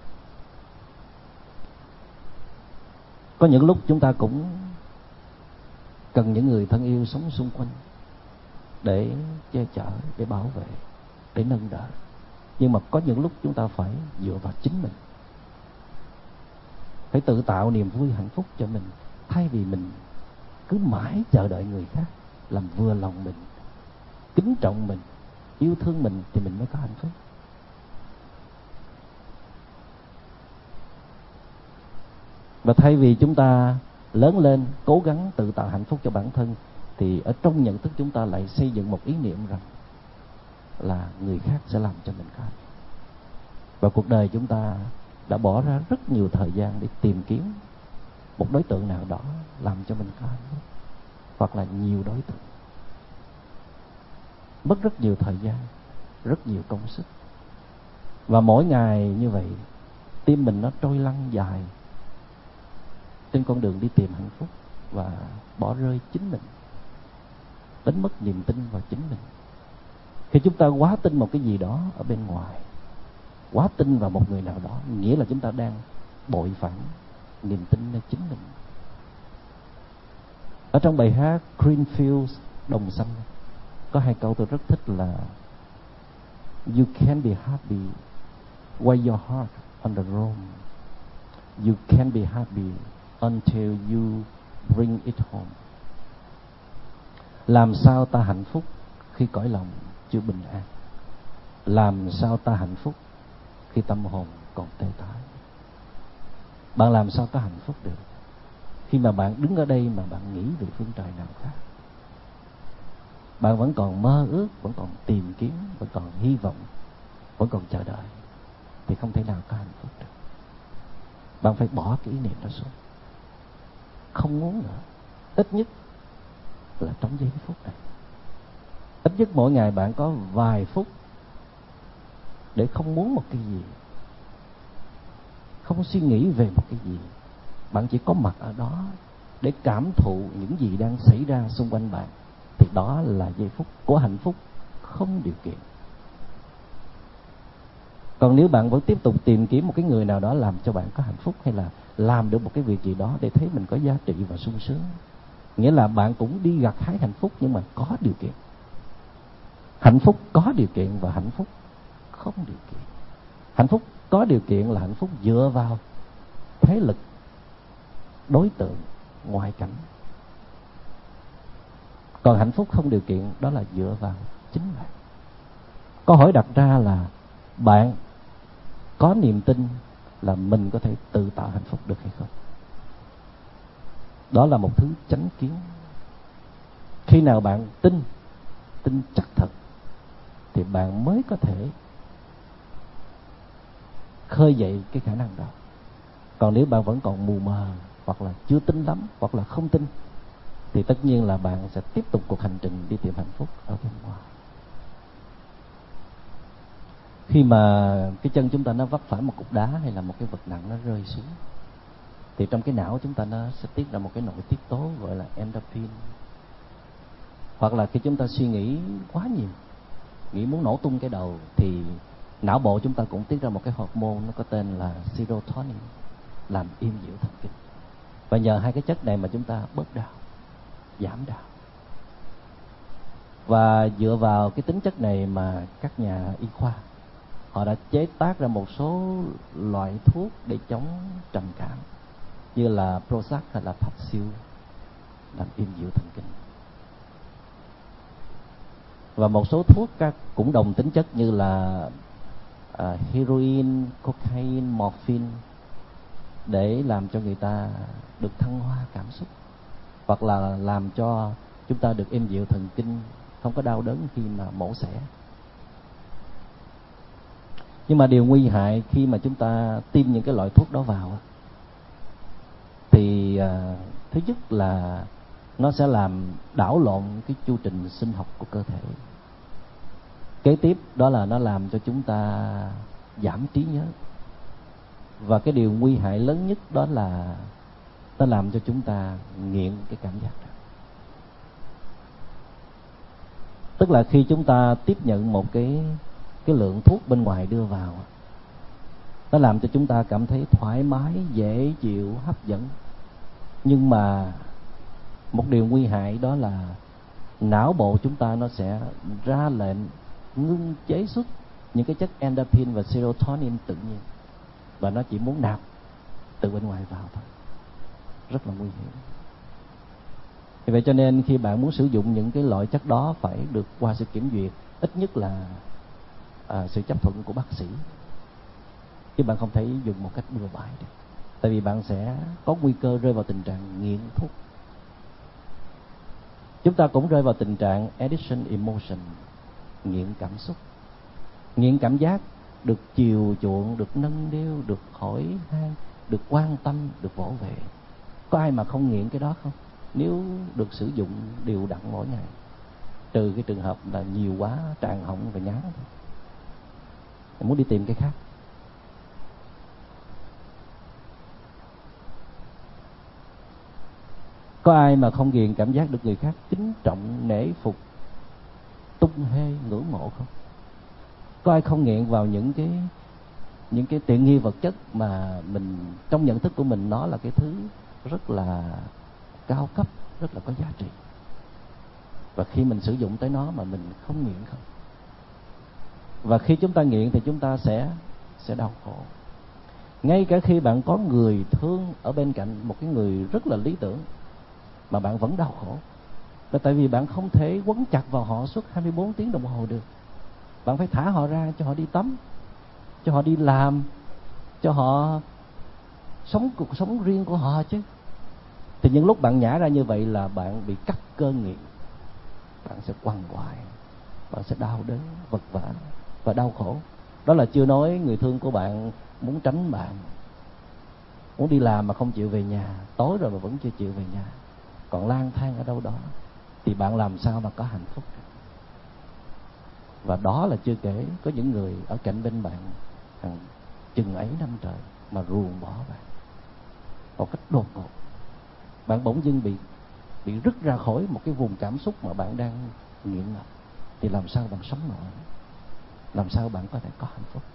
Có những lúc chúng ta cũng cần những người thân yêu sống xung quanh để che chở, để bảo vệ, để nâng đỡ. Nhưng mà có những lúc chúng ta phải dựa vào chính mình, phải tự tạo niềm vui hạnh phúc cho mình, thay vì mình cứ mãi chờ đợi người khác làm vừa lòng mình, kính trọng mình, yêu thương mình thì mình mới có hạnh phúc. Và thay vì chúng ta lớn lên cố gắng tự tạo hạnh phúc cho bản thân, thì ở trong nhận thức chúng ta lại xây dựng một ý niệm rằng là người khác sẽ làm cho mình có hạnh phúc. Và cuộc đời chúng ta đã bỏ ra rất nhiều thời gian để tìm kiếm một đối tượng nào đó làm cho mình có hạnh phúc, hoặc là nhiều đối tượng. Mất rất nhiều thời gian, rất nhiều công sức. Và mỗi ngày như vậy, tim mình nó trôi lăn dài trên con đường đi tìm hạnh phúc, và bỏ rơi chính mình, đánh mất niềm tin vào chính mình. Khi chúng ta quá tin một cái gì đó ở bên ngoài, quá tin vào một người nào đó, nghĩa là chúng ta đang bội phản niềm tin nơi chính mình. Ở trong bài hát Green Fields, Đồng Xanh, có hai câu tôi rất thích là You can't be happy while your heart on the road. You can't be happy until you bring it home. Làm sao ta hạnh phúc khi cõi lòng chưa bình an? Làm sao ta hạnh phúc khi tâm hồn còn tê tái? Bạn làm sao có hạnh phúc được khi mà bạn đứng ở đây mà bạn nghĩ về phương trời nào khác? Bạn vẫn còn mơ ước, vẫn còn tìm kiếm, vẫn còn hy vọng, vẫn còn chờ đợi, thì không thể nào có hạnh phúc được. Bạn phải bỏ cái ý niệm đó xuống, không muốn nữa. Ít nhất là trong giây phút này, ít nhất mỗi ngày bạn có vài phút để không muốn một cái gì, không suy nghĩ về một cái gì. Bạn chỉ có mặt ở đó để cảm thụ những gì đang xảy ra xung quanh bạn, thì đó là giây phút của hạnh phúc không điều kiện. Còn nếu bạn vẫn tiếp tục tìm kiếm một cái người nào đó làm cho bạn có hạnh phúc, hay là làm được một cái việc gì đó để thấy mình có giá trị và sung sướng, nghĩa là bạn cũng đi gặt hái hạnh phúc, nhưng mà có điều kiện. Hạnh phúc có điều kiện và hạnh phúc không điều kiện. Hạnh phúc có điều kiện là hạnh phúc dựa vào thế lực, đối tượng, ngoại cảnh. Còn hạnh phúc không điều kiện đó là dựa vào chính bạn. Câu hỏi đặt ra là bạn có niềm tin là mình có thể tự tạo hạnh phúc được hay không. Đó là một thứ chánh kiến. Khi nào bạn tin, tin chắc thật, thì bạn mới có thể khơi dậy cái khả năng đó. Còn nếu bạn vẫn còn mù mờ, hoặc là chưa tin lắm, hoặc là không tin, thì tất nhiên là bạn sẽ tiếp tục cuộc hành trình đi tìm hạnh phúc ở bên ngoài. Khi mà cái chân chúng ta nó vấp phải một cục đá hay là một cái vật nặng nó rơi xuống, thì trong cái não chúng ta nó sẽ tiết ra một cái nội tiết tố gọi là endorphin. Hoặc là khi chúng ta suy nghĩ quá nhiều, nghĩ muốn nổ tung cái đầu, thì não bộ chúng ta cũng tiết ra một cái hormone nó có tên là serotonin, làm im dịu thần kinh. Và nhờ hai cái chất này mà chúng ta bớt đau, giảm đau. Và dựa vào cái tính chất này mà các nhà y khoa họ đã chế tác ra một số loại thuốc để chống trầm cảm, như là Prozac hay là Paxil, làm im dịu thần kinh. Và một số thuốc các cũng đồng tính chất như là uh, heroin, cocaine, morphine, để làm cho người ta được thăng hoa cảm xúc, hoặc là làm cho chúng ta được êm dịu thần kinh, không có đau đớn khi mà mổ xẻ. Nhưng mà điều nguy hại khi mà chúng ta tiêm những cái loại thuốc đó vào, thì uh, thứ nhất là nó sẽ làm đảo lộn cái chu trình sinh học của cơ thể. Kế tiếp đó là nó làm cho chúng ta giảm trí nhớ. Và cái điều nguy hại lớn nhất đó là nó làm cho chúng ta nghiện cái cảm giác đó. Tức là khi chúng ta tiếp nhận một cái cái lượng thuốc bên ngoài đưa vào, nó làm cho chúng ta cảm thấy thoải mái, dễ chịu, hấp dẫn. Nhưng mà một điều nguy hại đó là não bộ chúng ta nó sẽ ra lệnh ngưng chế xuất những cái chất endorphin và serotonin tự nhiên, và nó chỉ muốn nạp từ bên ngoài vào thôi. Rất là nguy hiểm. Vì vậy cho nên khi bạn muốn sử dụng những cái loại chất đó phải được qua sự kiểm duyệt, ít nhất là à, sự chấp thuận của bác sĩ, chứ bạn không thể dùng một cách bừa bãi được. Tại vì bạn sẽ có nguy cơ rơi vào tình trạng nghiện thuốc. Chúng ta cũng rơi vào tình trạng addiction emotion, nghiện cảm xúc, nghiện cảm giác được chiều chuộng, được nâng niu, được hỏi han, được quan tâm, được vỗ về. Có ai mà không nghiện cái đó không? Nếu được sử dụng đều đặn mỗi ngày, trừ cái trường hợp là nhiều quá, tràn họng và ngán thôi, muốn đi tìm cái khác. Có ai mà không nghiện cảm giác được người khác kính trọng, nể phục, tung hê, ngưỡng mộ không? Có ai không nghiện vào những cái những cái tiện nghi vật chất mà mình trong nhận thức của mình nó là cái thứ rất là cao cấp, rất là có giá trị, và khi mình sử dụng tới nó mà mình không nghiện không? Và khi chúng ta nghiện thì chúng ta sẽ sẽ đau khổ. Ngay cả khi bạn có người thương ở bên cạnh, một cái người rất là lý tưởng, mà bạn vẫn đau khổ. Là tại vì bạn không thể quấn chặt vào họ suốt hai mươi bốn tiếng đồng hồ được. Bạn phải thả họ ra, cho họ đi tắm, cho họ đi làm, cho họ sống cuộc sống riêng của họ chứ. Thì những lúc bạn nhả ra như vậy là bạn bị cắt cơn nghiện. Bạn sẽ quằn quại, bạn sẽ đau đớn, vật vã và đau khổ. Đó là chưa nói người thương của bạn muốn tránh bạn, muốn đi làm mà không chịu về nhà, tối rồi mà vẫn chưa chịu về nhà, còn lang thang ở đâu đó, thì bạn làm sao mà có hạnh phúc? Và đó là chưa kể có những người ở cạnh bên bạn hàng chừng ấy năm trời mà ruồng bỏ bạn một cách đột ngột. Bạn bỗng dưng bị bị rứt ra khỏi một cái vùng cảm xúc mà bạn đang nghiện ngập, thì làm sao bạn sống nổi? Làm sao bạn có thể có hạnh phúc?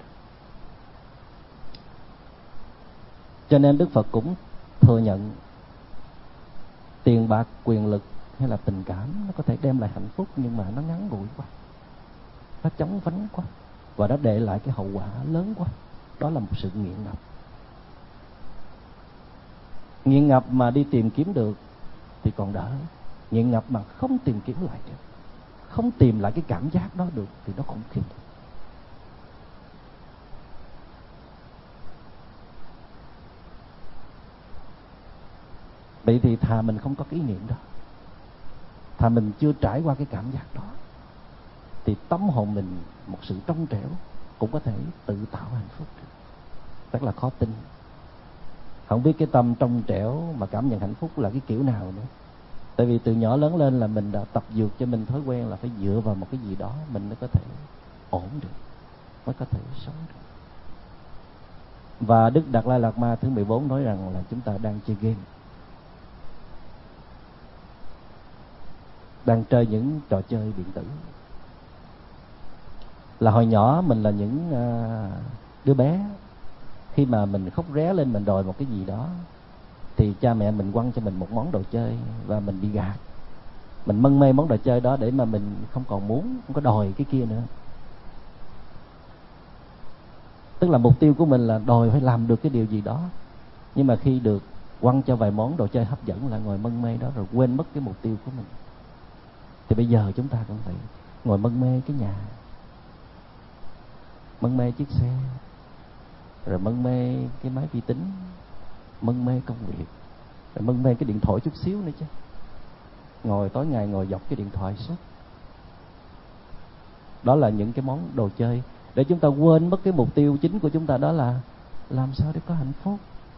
Cho nên Đức Phật cũng thừa nhận tiền bạc, quyền lực hay là tình cảm nó có thể đem lại hạnh phúc, nhưng mà nó ngắn ngủi quá, nó chóng vánh quá, và nó để lại cái hậu quả lớn quá. Đó là một sự nghiện ngập. Nghiện ngập mà đi tìm kiếm được thì còn đỡ. Nghiện ngập mà không tìm kiếm lại được, không tìm lại cái cảm giác đó được, thì nó khủng khiếp. Vậy thì thà mình không có cái ý niệm đó, thà mình chưa trải qua cái cảm giác đó, thì tâm hồn mình một sự trong trẻo cũng có thể tự tạo hạnh phúc được. Rất là khó tin. Không biết cái tâm trong trẻo mà cảm nhận hạnh phúc là cái kiểu nào nữa. Tại vì từ nhỏ lớn lên là mình đã tập dược cho mình thói quen là phải dựa vào một cái gì đó mình mới có thể ổn được, mới có thể sống được. Và Đức Đạt Lai Lạt Ma thứ mười bốn nói rằng là chúng ta đang chơi game, đang chơi những trò chơi điện tử. Là hồi nhỏ mình là những uh, đứa bé, khi mà mình khóc ré lên mình đòi một cái gì đó thì cha mẹ mình quăng cho mình một món đồ chơi và mình bị gạt. Mình mân mê món đồ chơi đó để mà mình không còn muốn, không có đòi cái kia nữa. Tức là mục tiêu của mình là đòi phải làm được cái điều gì đó. Nhưng mà khi được quăng cho vài món đồ chơi hấp dẫn là ngồi mân mê đó rồi quên mất cái mục tiêu của mình. Thì bây giờ chúng ta cũng phải ngồi mân mê cái nhà, mân mê chiếc xe, rồi mân mê cái máy vi tính, mân mê công việc, rồi mân mê cái điện thoại chút xíu nữa chứ. Ngồi tối ngày ngồi dọc cái điện thoại suốt. Đó là những cái món đồ chơi để chúng ta quên mất cái mục tiêu chính của chúng ta, đó là làm sao để có hạnh phúc.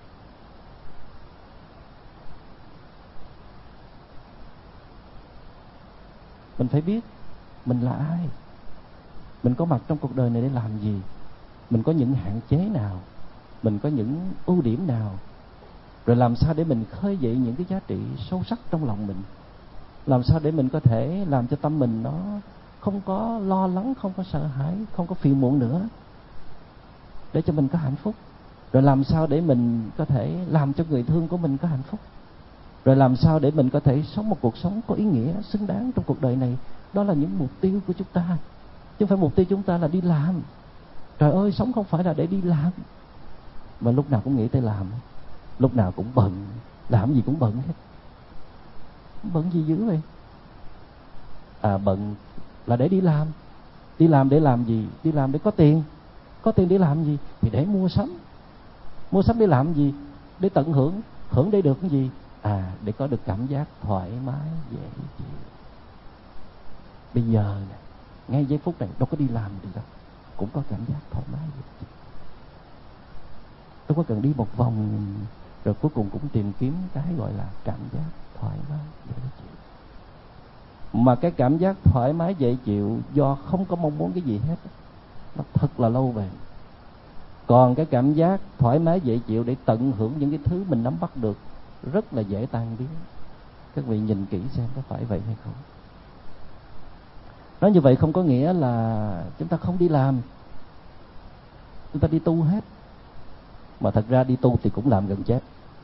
Mình phải biết mình là ai, mình có mặt trong cuộc đời này để làm gì, mình có những hạn chế nào, mình có những ưu điểm nào, rồi làm sao để mình khơi dậy những cái giá trị sâu sắc trong lòng mình, làm sao để mình có thể làm cho tâm mình nó không có lo lắng, không có sợ hãi, không có phiền muộn nữa, để cho mình có hạnh phúc. Rồi làm sao để mình có thể làm cho người thương của mình có hạnh phúc, rồi làm sao để mình có thể sống một cuộc sống có ý nghĩa, xứng đáng trong cuộc đời này. Đó là những mục tiêu của chúng ta, chứ không phải mục tiêu chúng ta là đi làm. Trời ơi, sống không phải là để đi làm, mà lúc nào cũng nghĩ tới làm, lúc nào cũng bận, làm gì cũng bận hết. Bận gì dữ vậy? À, bận là để đi làm. Đi làm để làm gì? Đi làm để có tiền. Có tiền để làm gì? Thì để mua sắm. Mua sắm để làm gì? Để tận hưởng. Hưởng để được cái gì? À, để có được cảm giác thoải mái, dễ chịu. Bây giờ này, ngay giây phút này đâu có đi làm được đâu, cũng có cảm giác thoải mái dễ chịu. Đâu có cần đi một vòng rồi cuối cùng cũng tìm kiếm cái gọi là cảm giác thoải mái dễ chịu. Mà cái cảm giác thoải mái dễ chịu do không có mong muốn cái gì hết, nó thật là lâu bền. Còn cái cảm giác thoải mái dễ chịu để tận hưởng những cái thứ mình nắm bắt được rất là dễ tan biến. Các vị nhìn kỹ xem có phải vậy hay không. Nói như vậy không có nghĩa là chúng ta không đi làm, chúng ta đi tu hết. Mà thật ra đi tu thì cũng làm gần chết.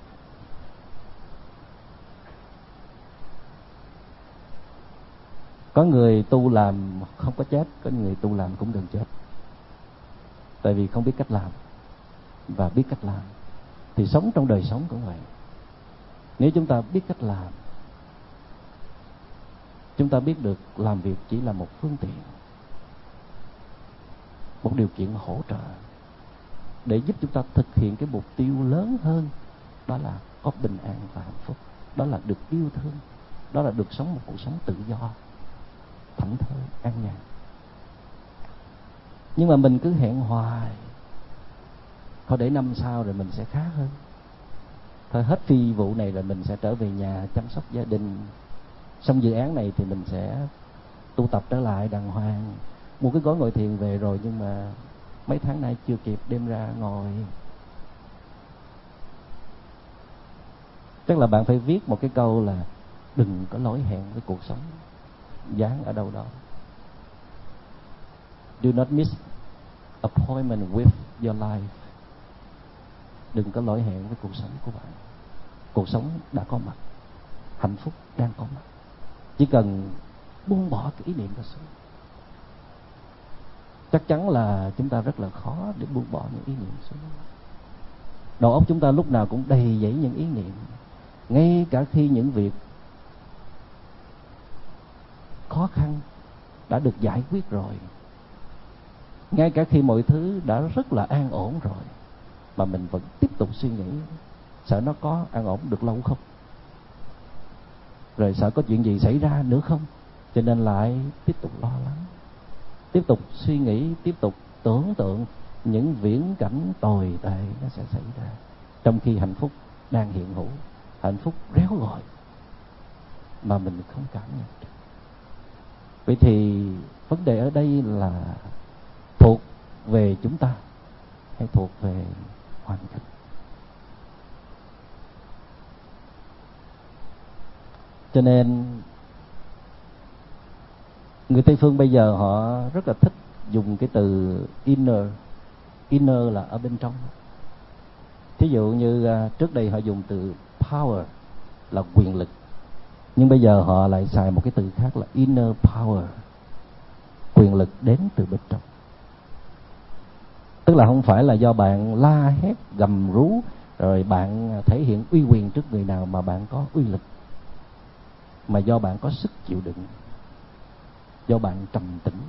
Có người tu làm không có chết, có người tu làm cũng gần chết. Tại vì không biết cách làm. Và biết cách làm thì sống trong đời sống cũng vậy. Nếu chúng ta biết cách làm, chúng ta biết được làm việc chỉ là một phương tiện, một điều kiện hỗ trợ để giúp chúng ta thực hiện cái mục tiêu lớn hơn, đó là có bình an và hạnh phúc, đó là được yêu thương, đó là được sống một cuộc sống tự do, thảnh thơi, an nhàn. Nhưng mà mình cứ hẹn hoài, thôi để năm sau rồi mình sẽ khác hơn, thôi hết phi vụ này rồi mình sẽ trở về nhà chăm sóc gia đình, xong dự án này thì mình sẽ tu tập trở lại đàng hoàng. Mua cái gói ngồi thiền về rồi nhưng mà mấy tháng nay chưa kịp đem ra ngồi. Chắc là bạn phải viết một cái câu là đừng có lỗi hẹn với cuộc sống, dán ở đâu đó. Do not miss appointment with your life. Đừng có lỗi hẹn với cuộc sống của bạn. Cuộc sống đã có mặt, hạnh phúc đang có mặt. Chỉ cần buông bỏ cái ý niệm đó xuống. Chắc chắn là chúng ta rất là khó để buông bỏ những ý niệm xuống. Đầu óc chúng ta lúc nào cũng đầy dẫy những ý niệm. Ngay cả khi những việc khó khăn đã được giải quyết rồi, ngay cả khi mọi thứ đã rất là an ổn rồi, mà mình vẫn tiếp tục suy nghĩ sợ nó có an ổn được lâu không, rồi sợ có chuyện gì xảy ra nữa không, cho nên lại tiếp tục lo lắng, tiếp tục suy nghĩ, tiếp tục tưởng tượng những viễn cảnh tồi tệ nó sẽ xảy ra, trong khi hạnh phúc đang hiện hữu, hạnh phúc réo gọi mà mình không cảm nhận được. Vậy thì vấn đề ở đây là thuộc về chúng ta hay thuộc về hoàn cảnh? Cho nên người Tây phương bây giờ họ rất là thích dùng cái từ inner. Inner là ở bên trong. Thí dụ như trước đây họ dùng từ power là quyền lực, nhưng bây giờ họ lại xài một cái từ khác là inner power, quyền lực đến từ bên trong. Tức là không phải là do bạn la hét gầm rú rồi bạn thể hiện uy quyền trước người nào mà bạn có uy lực, mà do bạn có sức chịu đựng, do bạn trầm tĩnh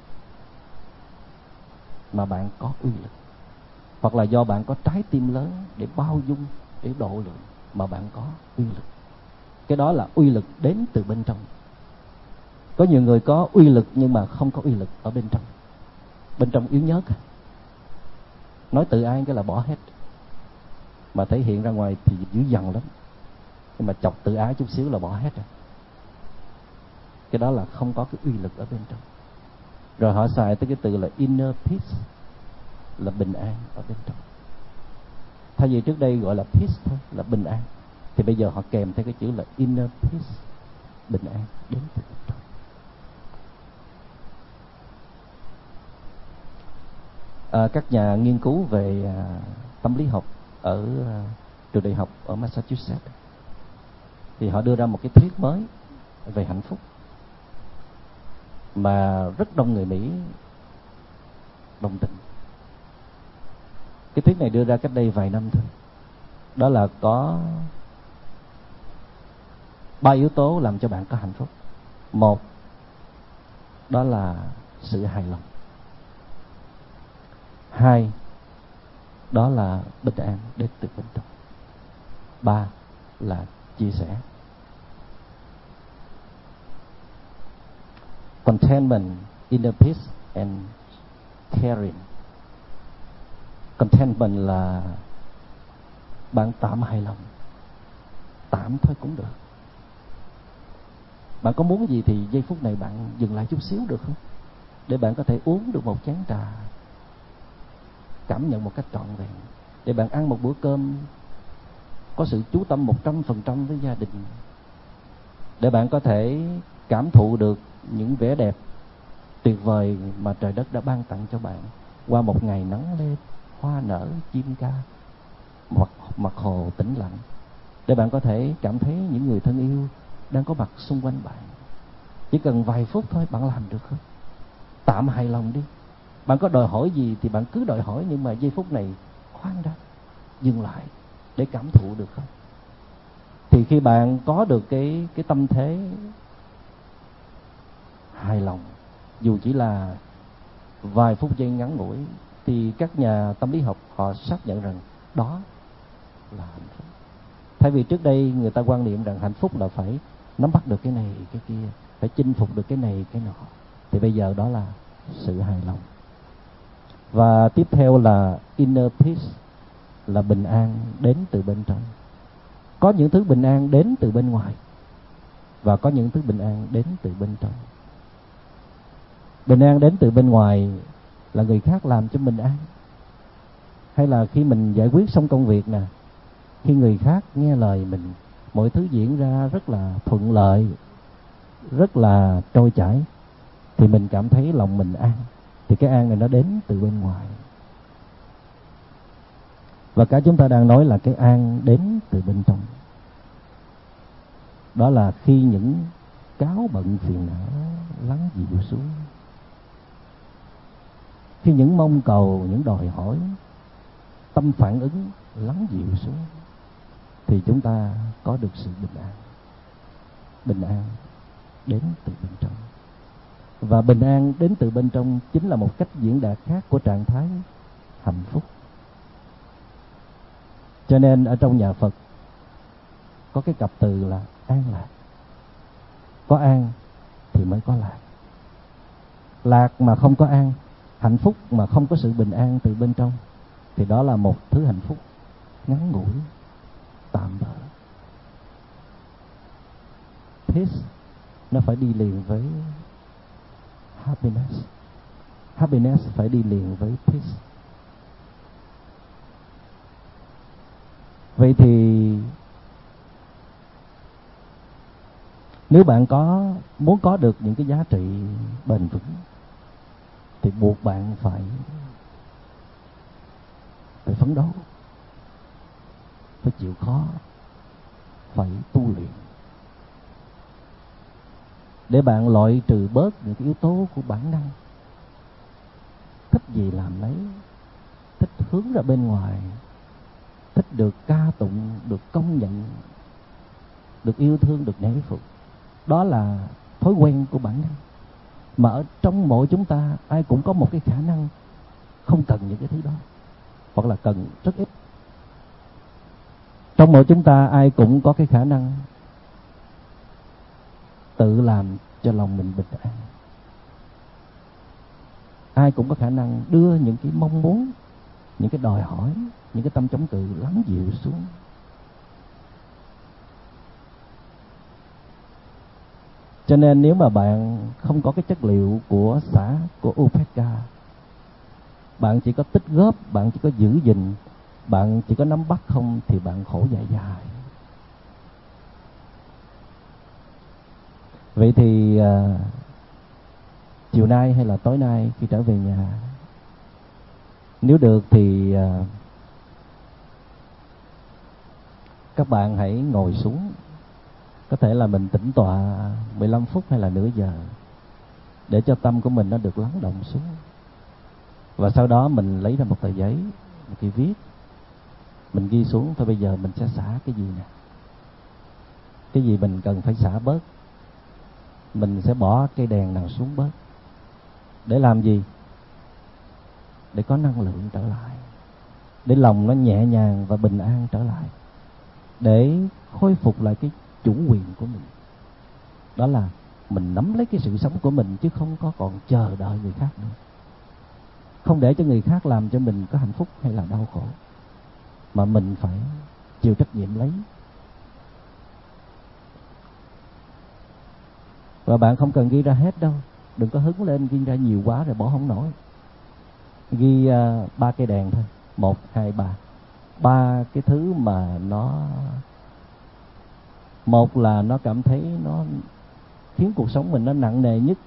mà bạn có uy lực, hoặc là do bạn có trái tim lớn để bao dung, để độ lượng mà bạn có uy lực. Cái đó là uy lực đến từ bên trong. Có nhiều người có uy lực nhưng mà không có uy lực ở bên trong, bên trong yếu nhớt, nói từ ai cái là bỏ hết, mà thể hiện ra ngoài thì dữ dằn lắm, nhưng mà chọc tự ái chút xíu là bỏ hết rồi. Cái đó là không có cái uy lực ở bên trong. Rồi họ xài tới cái từ là inner peace, là bình an ở bên trong. Thay vì trước đây gọi là peace thôi, là bình an, thì bây giờ họ kèm theo cái chữ là inner peace, bình an đến từ bên trong. À, các nhà nghiên cứu về à, tâm lý học ở à, trường đại học ở Massachusetts thì họ đưa ra một cái thuyết mới về hạnh phúc mà rất đông người Mỹ đồng tình. Cái thuyết này đưa ra cách đây vài năm thôi. Đó là có ba yếu tố làm cho bạn có hạnh phúc. Một, đó là sự hài lòng. Hai, đó là bình an đến từ bên trong. Ba là chia sẻ. Contentment, inner peace and caring. Contentment là bạn tạm hài lòng, tạm thôi cũng được. Bạn có muốn gì thì giây phút này bạn dừng lại chút xíu được không, để bạn có thể uống được một chén trà, cảm nhận một cách trọn vẹn, để bạn ăn một bữa cơm có sự chú tâm một trăm phần trăm với gia đình, để bạn có thể cảm thụ được những vẻ đẹp tuyệt vời mà trời đất đã ban tặng cho bạn qua một ngày nắng lên, hoa nở, chim ca, mặt, mặt hồ tĩnh lặng, để bạn có thể cảm thấy những người thân yêu đang có mặt xung quanh bạn. Chỉ cần vài phút thôi, bạn làm được không? Tạm hài lòng đi. Bạn có đòi hỏi gì thì bạn cứ đòi hỏi, nhưng mà giây phút này khoan đã, dừng lại để cảm thụ được không? Thì khi bạn có được cái cái tâm thế hài lòng, dù chỉ là vài phút giây ngắn ngủi, thì các nhà tâm lý học họ xác nhận rằng đó là hạnh phúc. Thay vì trước đây người ta quan niệm rằng hạnh phúc là phải nắm bắt được cái này cái kia, phải chinh phục được cái này cái nọ, thì bây giờ đó là sự hài lòng. Và tiếp theo là inner peace, là bình an đến từ bên trong. Có những thứ bình an đến từ bên ngoài, và có những thứ bình an đến từ bên trong. Bình an đến từ bên ngoài là người khác làm cho mình an, hay là khi mình giải quyết xong công việc nè, khi người khác nghe lời mình, mọi thứ diễn ra rất là thuận lợi, rất là trôi chảy, thì mình cảm thấy lòng mình an. Thì cái an này nó đến từ bên ngoài. Và cái chúng ta đang nói là cái an đến từ bên trong. Đó là khi những cáu bận phiền não lắng dịu xuống, khi những mong cầu, những đòi hỏi, tâm phản ứng lắng dịu xuống, thì chúng ta có được sự bình an. Bình an đến từ bên trong. Và bình an đến từ bên trong chính là một cách diễn đạt khác của trạng thái hạnh phúc. Cho nên ở trong nhà Phật có cái cặp từ là an lạc. có an thì mới có lạc. Lạc mà không có an, hạnh phúc mà không có sự bình an từ bên trong, thì đó là một thứ hạnh phúc ngắn ngủi, tạm bợ. Peace nó phải đi liền với happiness. Happiness phải đi liền với peace. Vậy thì nếu bạn có muốn có được những cái giá trị bền vững thì buộc bạn phải phải phấn đấu, phải chịu khó, phải tu luyện để bạn loại trừ bớt những cái yếu tố của bản năng. Thích gì làm lấy, thích hướng ra bên ngoài, thích được ca tụng, được công nhận, được yêu thương, được nể phục. Đó là thói quen của bản năng. Mà ở trong mỗi chúng ta, ai cũng có một cái khả năng không cần những cái thứ đó, hoặc là cần rất ít. Trong mỗi chúng ta, ai cũng có cái khả năng tự làm cho lòng mình bình an. Ai cũng có khả năng đưa những cái mong muốn, những cái đòi hỏi, những cái tâm chống cự lắng dịu xuống. Cho nên nếu mà bạn không có cái chất liệu của xã, của Upekkha, bạn chỉ có tích góp, bạn chỉ có giữ gìn, bạn chỉ có nắm bắt không, thì bạn khổ dài dài. Vậy thì à, chiều nay hay là tối nay khi trở về nhà, nếu được thì à, các bạn hãy ngồi xuống. Có thể là mình tĩnh tọa mười lăm phút hay là nửa giờ, để cho tâm của mình nó được lắng động xuống. Và sau đó mình lấy ra một tờ giấy, một cái viết, mình ghi xuống thôi bây giờ mình sẽ xả cái gì nè, cái gì mình cần phải xả bớt, mình sẽ bỏ cây đèn nào xuống bớt. Để làm gì? Để có năng lượng trở lại, để lòng nó nhẹ nhàng và bình an trở lại, để khôi phục lại cái chủ quyền của mình. Đó là mình nắm lấy cái sự sống của mình, chứ không có còn chờ đợi người khác nữa. Không để cho người khác làm cho mình có hạnh phúc hay là đau khổ, mà mình phải chịu trách nhiệm lấy. Và bạn không cần ghi ra hết đâu, đừng có hứng lên ghi ra nhiều quá rồi bỏ không nổi. Ghi uh, ba cây đèn thôi, một, hai, ba. Ba cái thứ mà nó, một là nó cảm thấy nó khiến cuộc sống mình nó nặng nề nhất,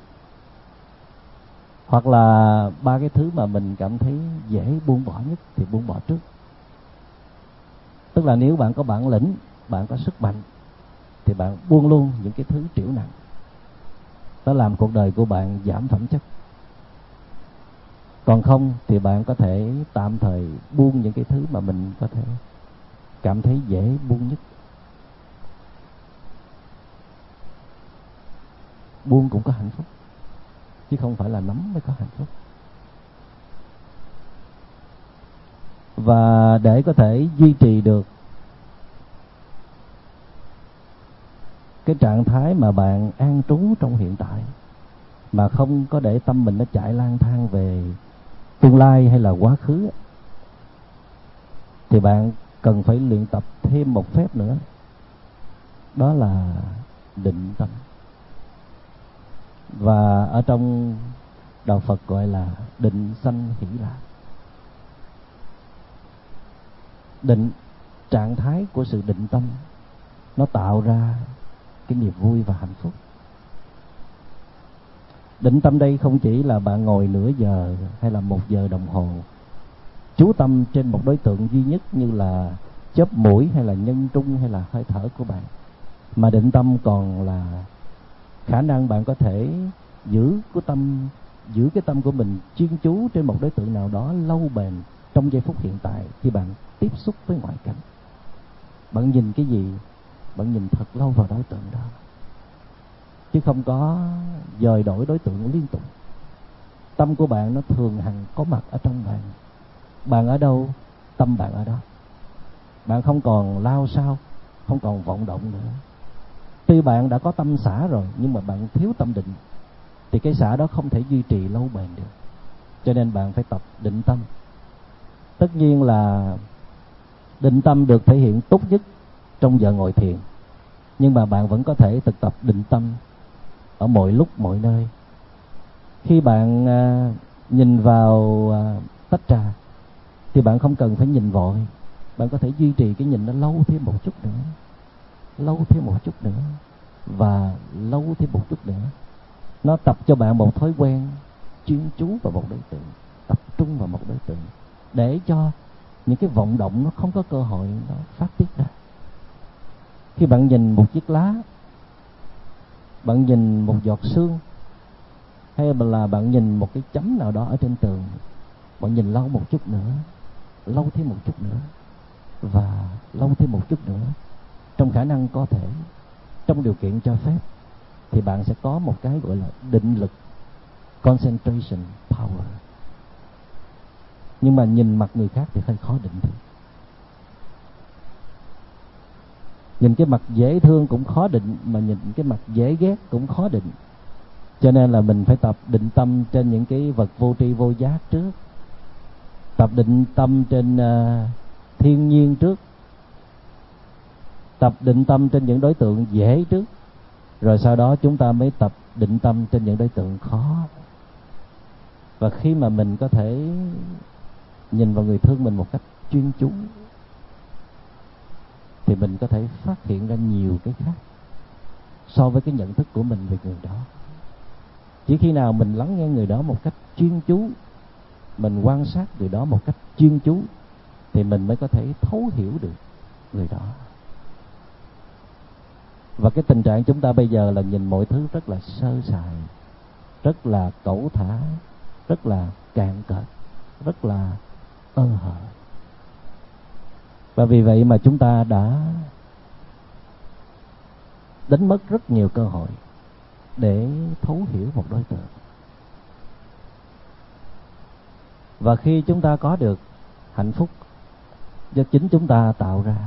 hoặc là ba cái thứ mà mình cảm thấy dễ buông bỏ nhất thì buông bỏ trước. Tức là nếu bạn có bản lĩnh, bạn có sức mạnh, thì bạn buông luôn những cái thứ trĩu nặng. Nó làm cuộc đời của bạn giảm phẩm chất. Còn không thì bạn có thể tạm thời buông những cái thứ mà mình có thể cảm thấy dễ buông nhất. Buông cũng có hạnh phúc, chứ không phải là nắm mới có hạnh phúc. Và để có thể duy trì được cái trạng thái mà bạn an trú trong hiện tại, mà không có để tâm mình nó chạy lang thang về tương lai hay là quá khứ, thì bạn cần phải luyện tập thêm một phép nữa. Đó là định tâm. Và ở trong đạo Phật gọi là định sanh hỷ lạc. Định, trạng thái của sự định tâm, nó tạo ra cái niềm vui và hạnh phúc. Định tâm đây không chỉ là bạn ngồi nửa giờ hay là một giờ đồng hồ, chú tâm trên một đối tượng duy nhất như là chớp mũi hay là nhân trung hay là hơi thở của bạn, mà định tâm còn là khả năng bạn có thể giữ cái tâm, giữ cái tâm của mình chuyên chú trên một đối tượng nào đó lâu bền trong giây phút hiện tại. Khi bạn tiếp xúc với ngoại cảnh, bạn nhìn cái gì, bạn nhìn thật lâu vào đối tượng đó, chứ không có dời đổi đối tượng liên tục. Tâm của bạn nó thường hằng có mặt ở trong bạn. Bạn ở đâu, tâm bạn ở đó. Bạn không còn lao sao, không còn vọng động nữa. Tuy bạn đã có tâm xả rồi, nhưng mà bạn thiếu tâm định, thì cái xả đó không thể duy trì lâu bền được. Cho nên bạn phải tập định tâm. Tất nhiên là định tâm được thể hiện tốt nhất trong giờ ngồi thiền, nhưng mà bạn vẫn có thể thực tập định tâm ở mọi lúc mọi nơi. Khi bạn à, nhìn vào à, tách trà thì bạn không cần phải nhìn vội. Bạn có thể duy trì cái nhìn nó lâu thêm một chút nữa, lâu thêm một chút nữa, và lâu thêm một chút nữa. Nó tập cho bạn một thói quen chuyên chú vào một đối tượng, tập trung vào một đối tượng, để cho những cái vọng động nó không có cơ hội nó phát tiết ra. Khi bạn nhìn một chiếc lá, bạn nhìn một giọt sương, hay là bạn nhìn một cái chấm nào đó ở trên tường, bạn nhìn lâu một chút nữa, lâu thêm một chút nữa, và lâu thêm một chút nữa, trong khả năng có thể, trong điều kiện cho phép, thì bạn sẽ có một cái gọi là định lực, concentration power. Nhưng mà nhìn mặt người khác thì hơi khó định thôi. Nhìn cái mặt dễ thương cũng khó định, mà nhìn cái mặt dễ ghét cũng khó định. Cho nên là mình phải tập định tâm trên những cái vật vô tri vô giác trước, tập định tâm trên uh, thiên nhiên trước, tập định tâm trên những đối tượng dễ trước, rồi sau đó chúng ta mới tập định tâm trên những đối tượng khó. Và khi mà mình có thể nhìn vào người thương mình một cách chuyên chú, thì mình có thể phát hiện ra nhiều cái khác so với cái nhận thức của mình về người đó. Chỉ khi nào mình lắng nghe người đó một cách chuyên chú, mình quan sát người đó một cách chuyên chú, thì mình mới có thể thấu hiểu được người đó. Và cái tình trạng chúng ta bây giờ là nhìn mọi thứ rất là sơ sài, rất là cẩu thả, rất là cạn cợt, rất là ơ hở. Và vì vậy mà chúng ta đã đánh mất rất nhiều cơ hội để thấu hiểu một đối tượng. Và khi chúng ta có được hạnh phúc do chính chúng ta tạo ra,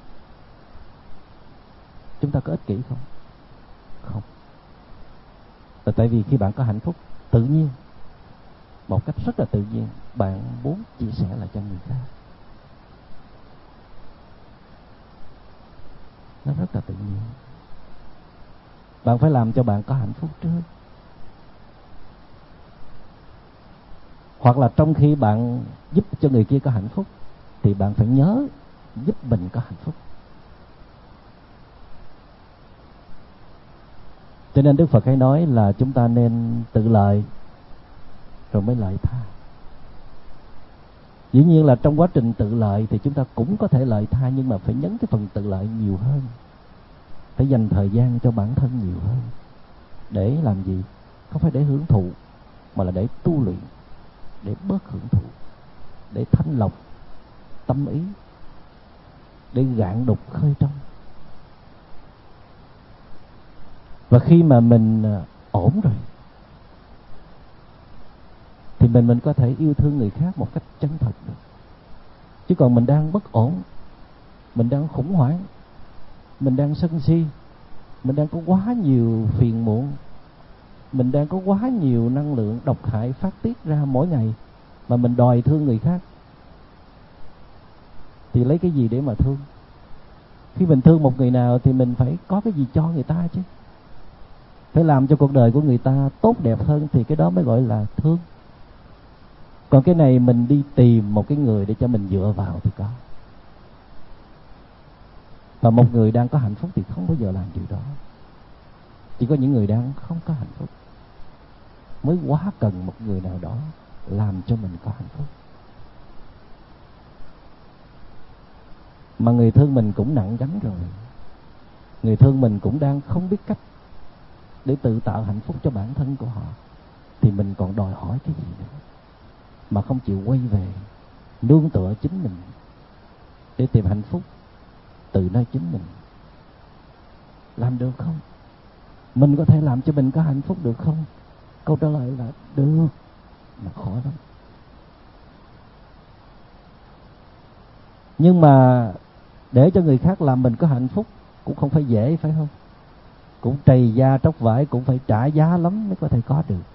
chúng ta có ích kỷ không? Không. Là tại vì khi bạn có hạnh phúc tự nhiên, một cách rất là tự nhiên, bạn muốn chia sẻ lại cho người khác. Nó rất là tự nhiên. Bạn phải làm cho bạn có hạnh phúc trước. Hoặc là trong khi bạn giúp cho người kia có hạnh phúc, thì bạn phải nhớ giúp mình có hạnh phúc. Cho nên Đức Phật hay nói là chúng ta nên tự lợi rồi mới lợi tha. Dĩ nhiên là trong quá trình tự lợi thì chúng ta cũng có thể lợi tha, nhưng mà phải nhấn cái phần tự lợi nhiều hơn. Phải dành thời gian cho bản thân nhiều hơn. Để làm gì? Không phải để hưởng thụ, mà là để tu luyện, để bớt hưởng thụ, để thanh lọc tâm ý, để gạn đục khơi trong. Và khi mà mình ổn rồi thì mình mình có thể yêu thương người khác một cách chân thật được. Chứ còn mình đang bất ổn, mình đang khủng hoảng, mình đang sân si, mình đang có quá nhiều phiền muộn, mình đang có quá nhiều năng lượng độc hại phát tiết ra mỗi ngày, mà mình đòi thương người khác, thì lấy cái gì để mà thương? Khi mình thương một người nào thì mình phải có cái gì cho người ta chứ. Phải làm cho cuộc đời của người ta tốt đẹp hơn thì cái đó mới gọi là thương. Còn cái này mình đi tìm một cái người để cho mình dựa vào thì có. Và một người đang có hạnh phúc thì không bao giờ làm điều đó. Chỉ có những người đang không có hạnh phúc mới quá cần một người nào đó làm cho mình có hạnh phúc. Mà người thương mình cũng nặng gánh rồi, người thương mình cũng đang không biết cách để tự tạo hạnh phúc cho bản thân của họ, thì mình còn đòi hỏi cái gì nữa, mà không chịu quay về nương tựa chính mình để tìm hạnh phúc từ nơi chính mình. Làm được không? Mình có thể làm cho mình có hạnh phúc được không? Câu trả lời là được, mà khó lắm. Nhưng mà để cho người khác làm mình có hạnh phúc cũng không phải dễ, phải không? cũng trầy da tróc vải, cũng phải trả giá lắm mới có thể có được.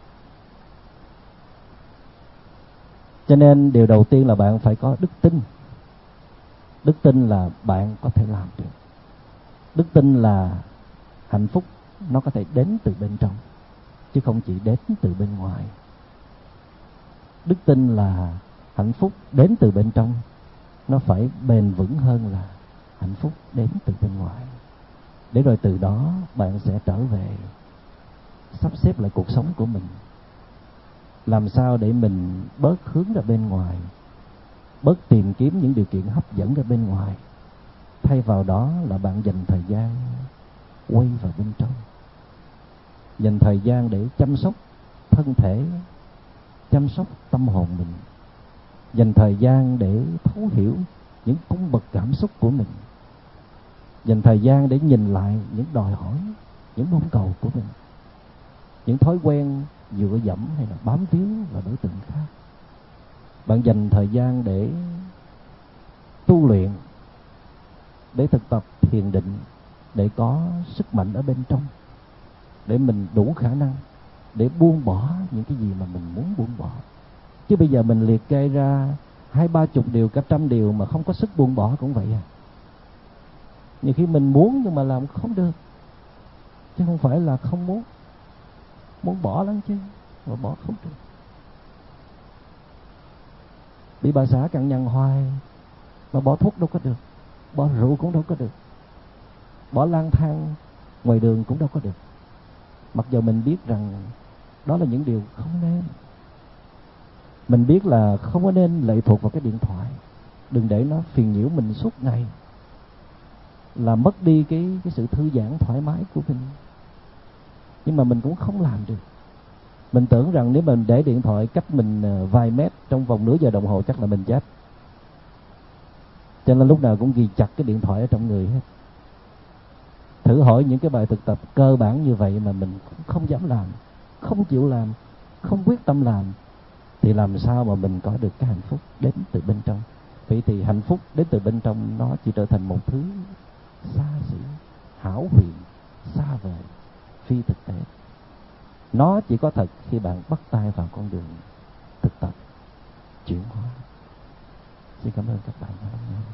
Cho nên điều đầu tiên là bạn phải có đức tin. Đức tin là bạn có thể làm được. Đức tin là hạnh phúc nó có thể đến từ bên trong, chứ không chỉ đến từ bên ngoài. Đức tin là hạnh phúc đến từ bên trong nó phải bền vững hơn là hạnh phúc đến từ bên ngoài. Để rồi từ đó bạn sẽ trở về sắp xếp lại cuộc sống của mình, làm sao để mình bớt hướng ra bên ngoài, bớt tìm kiếm những điều kiện hấp dẫn ra bên ngoài. Thay vào đó là bạn dành thời gian quay vào bên trong, dành thời gian để chăm sóc thân thể, chăm sóc tâm hồn mình, dành thời gian để thấu hiểu những cung bậc cảm xúc của mình, dành thời gian để nhìn lại những đòi hỏi, những mong cầu của mình, những thói quen dựa dẫm hay là bám víu vào đối tượng khác. Bạn dành thời gian để tu luyện, để thực tập thiền định, để có sức mạnh ở bên trong, để mình đủ khả năng để buông bỏ những cái gì mà mình muốn buông bỏ. Chứ bây giờ mình liệt kê ra hai ba chục điều, cả trăm điều mà không có sức buông bỏ cũng vậy à. Nhiều khi mình muốn nhưng mà làm không được, chứ không phải là không muốn. Muốn bỏ lắm chứ, mà bỏ không được. Bị bà xã cằn nhằn hoài mà bỏ thuốc đâu có được, bỏ rượu cũng đâu có được, bỏ lang thang ngoài đường cũng đâu có được. Mặc dù mình biết rằng đó là những điều không nên. Mình biết là không có nên lệ thuộc vào cái điện thoại, đừng để nó phiền nhiễu mình suốt ngày, là mất đi cái, cái sự thư giãn thoải mái của mình. Nhưng mà mình cũng không làm được. Mình tưởng rằng nếu mình để điện thoại cách mình vài mét trong vòng nửa giờ đồng hồ chắc là mình chết. Cho nên lúc nào cũng ghi chặt cái điện thoại ở trong người hết. Thử hỏi những cái bài thực tập cơ bản như vậy mà mình cũng không dám làm, không chịu làm, không quyết tâm làm, thì làm sao mà mình có được cái hạnh phúc đến từ bên trong? Vậy thì hạnh phúc đến từ bên trong nó chỉ trở thành một thứ xa xỉ, hão huyền, xa vời, phi thực tế. Nó chỉ có thật khi bạn bắt tay vào con đường thực tập chuyển hóa. Xin cảm ơn các bạn đã lắng nghe.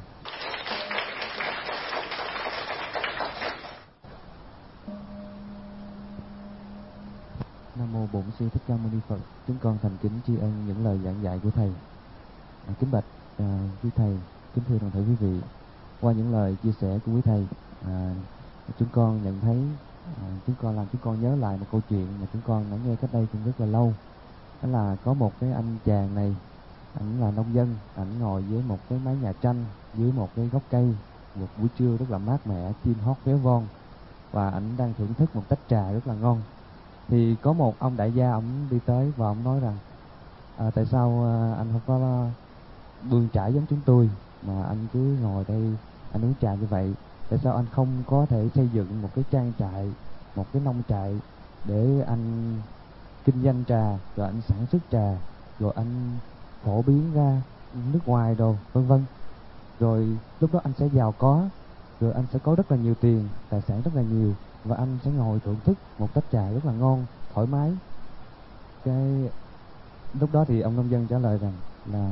Nam mô Bổn Sư Thích Ca Mâu Ni Phật. Chúng con thành kính tri ân những lời giảng dạy của thầy. À, kính bạch à, quý thầy, kính thưa toàn thể quý vị. Qua những lời chia sẻ của quý thầy, à, chúng con nhận thấy, à, chúng con làm chúng con nhớ lại một câu chuyện mà chúng con đã nghe cách đây cũng rất là lâu. Đó là có một cái anh chàng này, ảnh là nông dân, ảnh ngồi dưới một cái mái nhà tranh, dưới một cái gốc cây, một buổi trưa rất là mát mẻ, chim hót véo von, và ảnh đang thưởng thức một tách trà rất là ngon. Thì có một ông đại gia, ông đi tới và ông nói rằng à, tại sao anh không có bươn trải giống chúng tôi mà anh cứ ngồi đây anh uống trà như vậy? Tại sao anh không có thể xây dựng một cái trang trại, một cái nông trại để anh kinh doanh trà, rồi anh sản xuất trà, rồi anh phổ biến ra nước ngoài đồ vân vân, rồi lúc đó anh sẽ giàu có, rồi anh sẽ có rất là nhiều tiền, tài sản rất là nhiều, và anh sẽ ngồi thưởng thức một tách trà rất là ngon, thoải mái. Cái lúc đó thì ông nông dân trả lời rằng là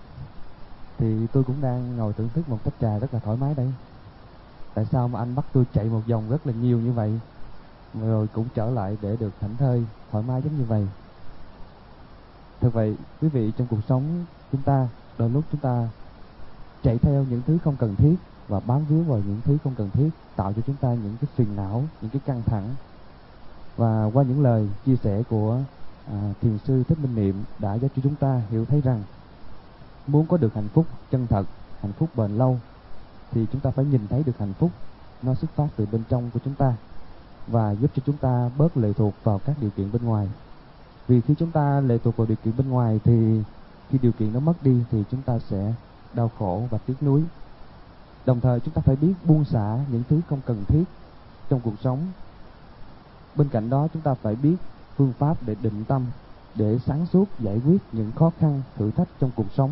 thì tôi cũng đang ngồi thưởng thức một tách trà rất là thoải mái đây. Tại sao mà anh bắt tôi chạy một vòng rất là nhiều như vậy, rồi cũng trở lại để được thảnh thơi, thoải mái giống như vậy? Thật vậy, quý vị, trong cuộc sống chúng ta, đôi lúc chúng ta chạy theo những thứ không cần thiết và bám víu vào những thứ không cần thiết, tạo cho chúng ta những cái phiền não, những cái căng thẳng. Và qua những lời chia sẻ của à, thiền sư Thích Minh Niệm đã giúp cho chúng ta hiểu thấy rằng muốn có được hạnh phúc chân thật, hạnh phúc bền lâu, thì chúng ta phải nhìn thấy được hạnh phúc nó xuất phát từ bên trong của chúng ta, và giúp cho chúng ta bớt lệ thuộc vào các điều kiện bên ngoài. Vì khi chúng ta lệ thuộc vào điều kiện bên ngoài thì khi điều kiện nó mất đi thì chúng ta sẽ đau khổ và tiếc nuối. Đồng thời chúng ta phải biết buông xả những thứ không cần thiết trong cuộc sống. Bên cạnh đó chúng ta phải biết phương pháp để định tâm, để sáng suốt giải quyết những khó khăn, thử thách trong cuộc sống.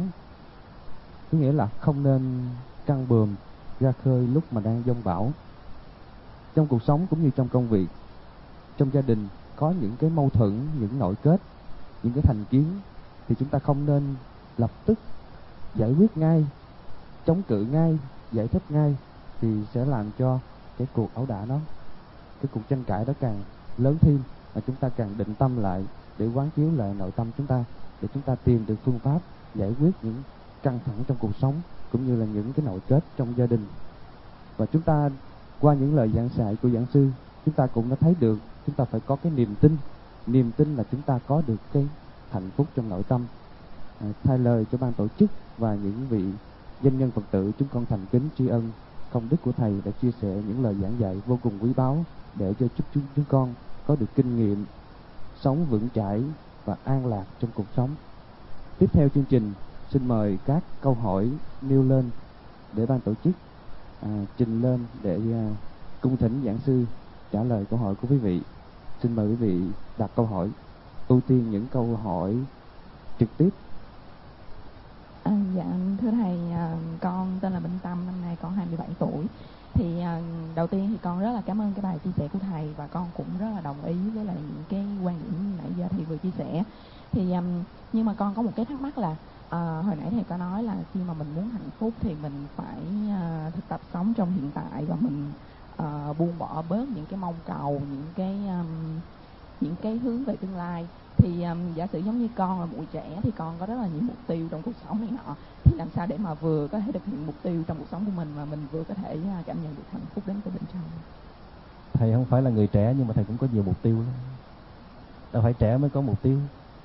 Có nghĩa là không nên căng buồm ra khơi lúc mà đang giông bão. trong cuộc sống cũng như trong công việc, trong gia đình có những cái mâu thuẫn, những nội kết, những cái thành kiến, thì chúng ta không nên lập tức giải quyết ngay, chống cự ngay, giải thích ngay, thì sẽ làm cho cái cuộc ẩu đả đó, cái cuộc tranh cãi đó càng lớn thêm, và chúng ta càng định tâm lại để quán chiếu lại nội tâm chúng ta, để chúng ta tìm được phương pháp giải quyết những căng thẳng trong cuộc sống cũng như là những cái nội kết trong gia đình. Và chúng ta qua những lời giảng dạy của giảng sư, chúng ta cũng đã thấy được chúng ta phải có cái niềm tin. Niềm tin là chúng ta có được cái hạnh phúc trong nội tâm. À, thay lời cho ban tổ chức và những vị doanh nhân Phật tử, chúng con thành kính tri ân công đức của thầy đã chia sẻ những lời giảng dạy vô cùng quý báu để cho chúng, chúng, chúng con có được kinh nghiệm sống vững chãi và an lạc trong cuộc sống. Tiếp theo chương trình, xin mời các câu hỏi nêu lên để ban tổ chức à, trình lên để à, cung thỉnh giảng sư trả lời câu hỏi của quý vị. Xin mời quý vị đặt câu hỏi, ưu tiên những câu hỏi trực tiếp. À, dạ thưa thầy, à, con tên là Minh Tâm, năm nay con hai mươi bảy tuổi. Thì à, đầu tiên thì con rất là cảm ơn cái bài chia sẻ của thầy, và con cũng rất là đồng ý với lại những cái quan điểm nãy giờ thầy vừa chia sẻ. Thì um, nhưng mà con có một cái thắc mắc là à, hồi nãy thầy có nói là khi mà mình muốn hạnh phúc thì mình phải à, thực tập sống trong hiện tại, và mình à, buông bỏ bớt những cái mong cầu, những cái um, những cái hướng về tương lai. Thì um, giả sử giống như con là muội trẻ thì con có rất là nhiều mục tiêu trong cuộc sống này nọ, thì làm sao để mà vừa có thể thực hiện mục tiêu trong cuộc sống của mình mà mình vừa có thể uh, cảm nhận được hạnh phúc đến từ bên trong? Thầy không phải là người trẻ, nhưng mà thầy cũng có nhiều mục tiêu lắm. Đâu phải trẻ mới có mục tiêu.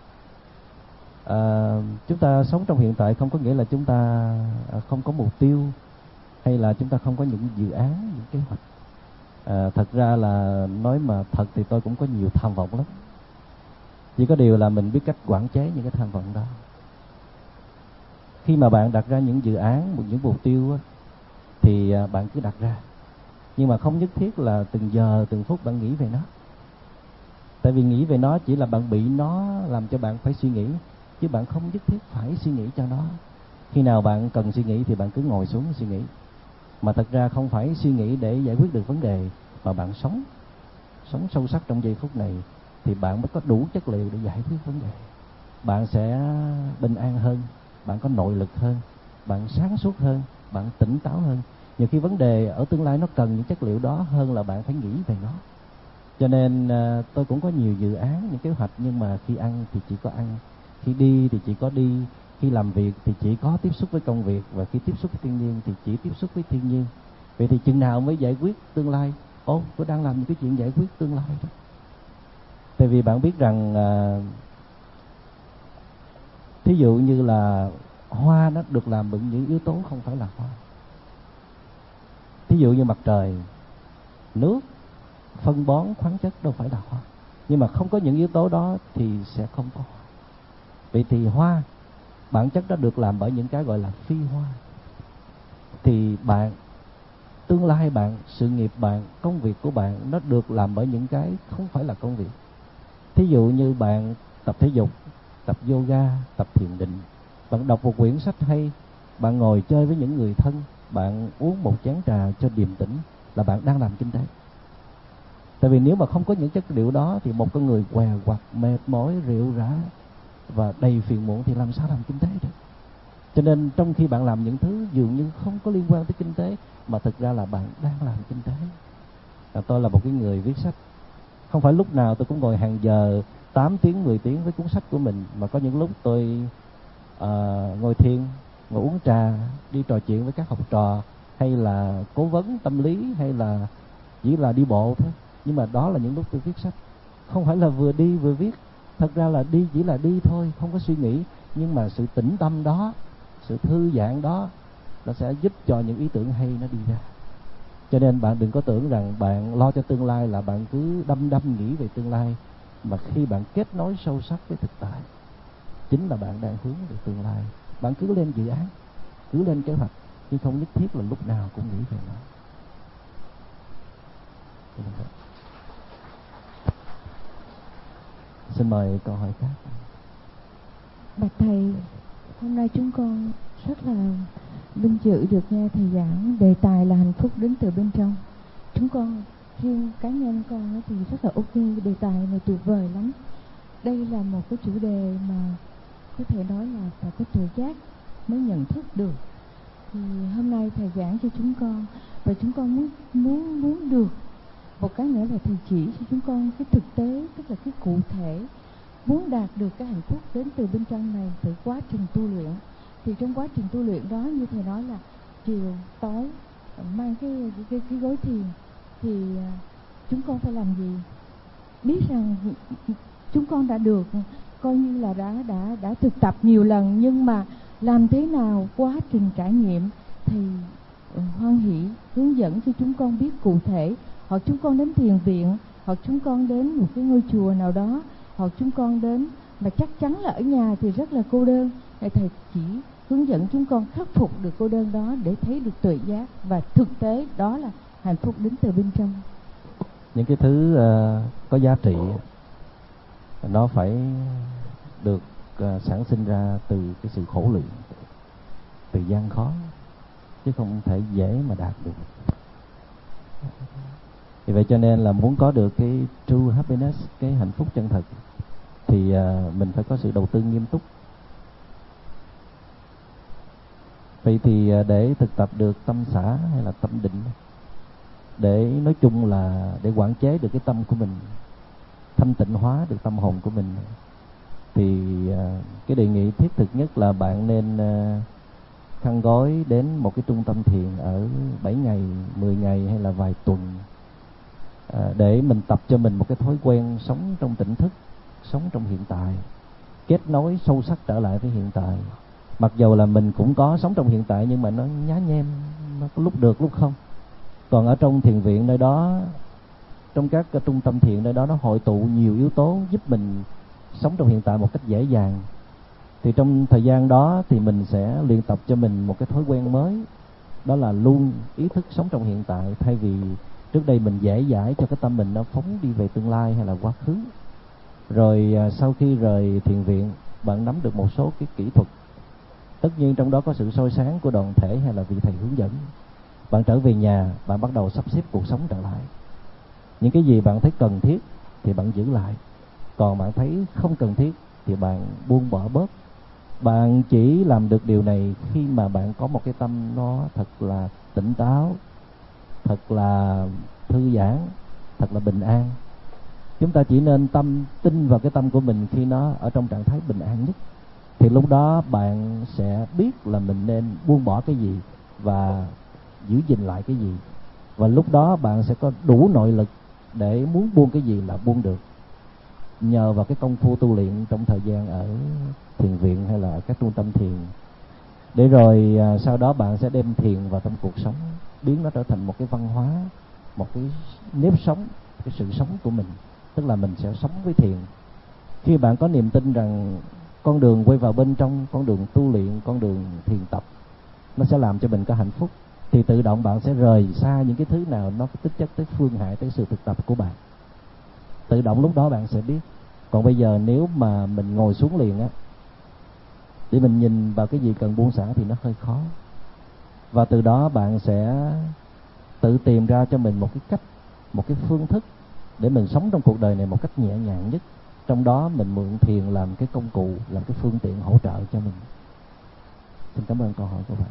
À, chúng ta sống trong hiện tại không có nghĩa là chúng ta không có mục tiêu, hay là chúng ta không có những dự án, những kế hoạch. À, thật ra là nói mà thật thì tôi cũng có nhiều tham vọng lắm. Chỉ có điều là mình biết cách quản chế những cái tham vọng đó. Khi mà bạn đặt ra những dự án, những mục tiêu thì bạn cứ đặt ra, nhưng mà không nhất thiết là từng giờ từng phút bạn nghĩ về nó. Tại vì nghĩ về nó chỉ là bạn bị nó làm cho bạn phải suy nghĩ, chứ bạn không nhất thiết phải suy nghĩ cho nó. Khi nào bạn cần suy nghĩ thì bạn cứ ngồi xuống suy nghĩ. Mà thật ra không phải suy nghĩ để giải quyết được vấn đề, mà bạn sống sống sâu sắc trong giây phút này thì bạn mới có đủ chất liệu để giải quyết vấn đề. Bạn sẽ bình an hơn, bạn có nội lực hơn, bạn sáng suốt hơn, bạn tỉnh táo hơn. Nhiều khi vấn đề ở tương lai nó cần những chất liệu đó hơn là bạn phải nghĩ về nó. Cho nên tôi cũng có nhiều dự án, những kế hoạch, nhưng mà khi ăn thì chỉ có ăn, khi đi thì chỉ có đi, khi làm việc thì chỉ có tiếp xúc với công việc, và khi tiếp xúc với thiên nhiên thì chỉ tiếp xúc với thiên nhiên. Vậy thì chừng nào mới giải quyết tương lai? Ồ, tôi đang làm những cái chuyện giải quyết tương lai đó. Tại vì bạn biết rằng à, thí dụ như là hoa nó được làm bằng những yếu tố không phải là hoa. Thí dụ như mặt trời, nước, phân bón, khoáng chất đâu phải là hoa. Nhưng mà không có những yếu tố đó thì sẽ không có hoa. Vậy thì hoa, bản chất đó được làm bởi những cái gọi là phi hoa. Thì bạn, tương lai bạn, sự nghiệp bạn, công việc của bạn nó được làm bởi những cái không phải là công việc. Thí dụ như bạn tập thể dục, tập yoga, tập thiền định, bạn đọc một quyển sách hay, bạn ngồi chơi với những người thân, bạn uống một chén trà cho điềm tĩnh, là bạn đang làm kinh tế. Tại vì nếu mà không có những chất liệu đó thì một con người què quặt, mệt mỏi, rệu rã và đầy phiền muộn thì làm sao làm kinh tế được. Cho nên trong khi bạn làm những thứ dường như không có liên quan tới kinh tế, mà thực ra là bạn đang làm kinh tế. Và tôi là một cái người viết sách, không phải lúc nào tôi cũng ngồi hàng giờ tám tiếng, mười tiếng với cuốn sách của mình, mà có những lúc tôi uh, ngồi thiền, ngồi uống trà, đi trò chuyện với các học trò, hay là cố vấn tâm lý, hay là chỉ là đi bộ thôi. Nhưng mà đó là những lúc tôi viết sách. Không phải là vừa đi vừa viết. Thật ra là đi chỉ là đi thôi, không có suy nghĩ. Nhưng mà sự tĩnh tâm đó, sự thư giãn đó, nó sẽ giúp cho những ý tưởng hay nó đi ra. Cho nên bạn đừng có tưởng rằng bạn lo cho tương lai là bạn cứ đăm đăm nghĩ về tương lai. Mà khi bạn kết nối sâu sắc với thực tại, chính là bạn đang hướng về tương lai. Bạn cứ lên dự án, cứ lên kế hoạch, nhưng không nhất thiết là lúc nào cũng nghĩ về nó. Xin mời câu hỏi khác. Bạch thầy, hôm nay chúng con rất là vinh dự được nghe thầy giảng đề tài là hạnh phúc đến từ bên trong. Chúng con riêng cá nhân con thì rất là ok, đề tài này tuyệt vời lắm. Đây là một cái chủ đề mà có thể nói là phải có tuệ giác mới nhận thức được. Thì hôm nay thầy giảng cho chúng con, và chúng con muốn muốn muốn được một cái nữa là thầy chỉ cho chúng con cái thực tế, tức là cái cụ thể, muốn đạt được cái hạnh phúc đến từ bên trong này, từ quá trình tu luyện. Thì trong quá trình tu luyện đó, như thầy nói là chiều tối mang cái cái, cái, cái gối thiền, thì chúng con phải làm gì? Biết rằng chúng con đã được coi như là đã đã đã thực tập nhiều lần, nhưng mà làm thế nào quá trình trải nghiệm thì hoan hỷ hướng dẫn cho chúng con biết cụ thể. Hoặc chúng con đến thiền viện, hoặc chúng con đến một cái ngôi chùa nào đó, hoặc chúng con đến mà chắc chắn là ở nhà thì rất là cô đơn, thì thầy chỉ hướng dẫn chúng con khắc phục được cô đơn đó để thấy được tuệ giác, và thực tế đó là hạnh phúc đến từ bên trong. Những cái thứ uh, có giá trị nó phải được uh, sản sinh ra từ cái sự khổ luyện, từ gian khó, chứ không thể dễ mà đạt được. Vì vậy cho nên là muốn có được cái true happiness, cái hạnh phúc chân thật, thì uh, mình phải có sự đầu tư nghiêm túc. Vậy thì uh, để thực tập được tâm xả hay là tâm định, để nói chung là để quản chế được cái tâm của mình, thanh tịnh hóa được tâm hồn của mình, thì uh, cái đề nghị thiết thực nhất là bạn nên uh, khăn gói đến một cái trung tâm thiền ở bảy ngày, mười ngày hay là vài tuần, à, để mình tập cho mình một cái thói quen sống trong tỉnh thức, sống trong hiện tại, kết nối sâu sắc trở lại với hiện tại. Mặc dù là mình cũng có sống trong hiện tại, nhưng mà nó nhá nhem, nó có lúc được lúc không. Còn ở trong thiền viện nơi đó, trong các trung tâm thiền nơi đó, nó hội tụ nhiều yếu tố giúp mình sống trong hiện tại một cách dễ dàng. Thì trong thời gian đó thì mình sẽ luyện tập cho mình một cái thói quen mới, đó là luôn ý thức sống trong hiện tại, thay vì trước đây mình dễ dãi cho cái tâm mình nó phóng đi về tương lai hay là quá khứ. Rồi sau khi rời thiền viện, bạn nắm được một số cái kỹ thuật, tất nhiên trong đó có sự soi sáng của đoàn thể hay là vị thầy hướng dẫn. Bạn trở về nhà, bạn bắt đầu sắp xếp cuộc sống trở lại. Những cái gì bạn thấy cần thiết thì bạn giữ lại, còn bạn thấy không cần thiết thì bạn buông bỏ bớt. Bạn chỉ làm được điều này khi mà bạn có một cái tâm nó thật là tỉnh táo, thật là thư giãn, thật là bình an. Chúng ta chỉ nên tâm tin vào cái tâm của mình khi nó ở trong trạng thái bình an nhất. Thì lúc đó bạn sẽ biết là mình nên buông bỏ cái gì và giữ gìn lại cái gì. Và lúc đó bạn sẽ có đủ nội lực để muốn buông cái gì là buông được, nhờ vào cái công phu tu luyện trong thời gian ở thiền viện hay là các trung tâm thiền. Để rồi à, sau đó bạn sẽ đem thiền vào trong cuộc sống, biến nó trở thành một cái văn hóa, một cái nếp sống, cái sự sống của mình. Tức là mình sẽ sống với thiền. Khi bạn có niềm tin rằng con đường quay vào bên trong, con đường tu luyện, con đường thiền tập, nó sẽ làm cho mình có hạnh phúc, thì tự động bạn sẽ rời xa những cái thứ nào nó tích chất tới phương hại tới sự thực tập của bạn. Tự động lúc đó bạn sẽ biết. Còn bây giờ nếu mà mình ngồi xuống liền á, để mình nhìn vào cái gì cần buông xả thì nó hơi khó. Và từ đó bạn sẽ tự tìm ra cho mình một cái cách, một cái phương thức để mình sống trong cuộc đời này một cách nhẹ nhàng nhất. Trong đó mình mượn thiền làm cái công cụ, làm cái phương tiện hỗ trợ cho mình. Xin cảm ơn câu hỏi của bạn.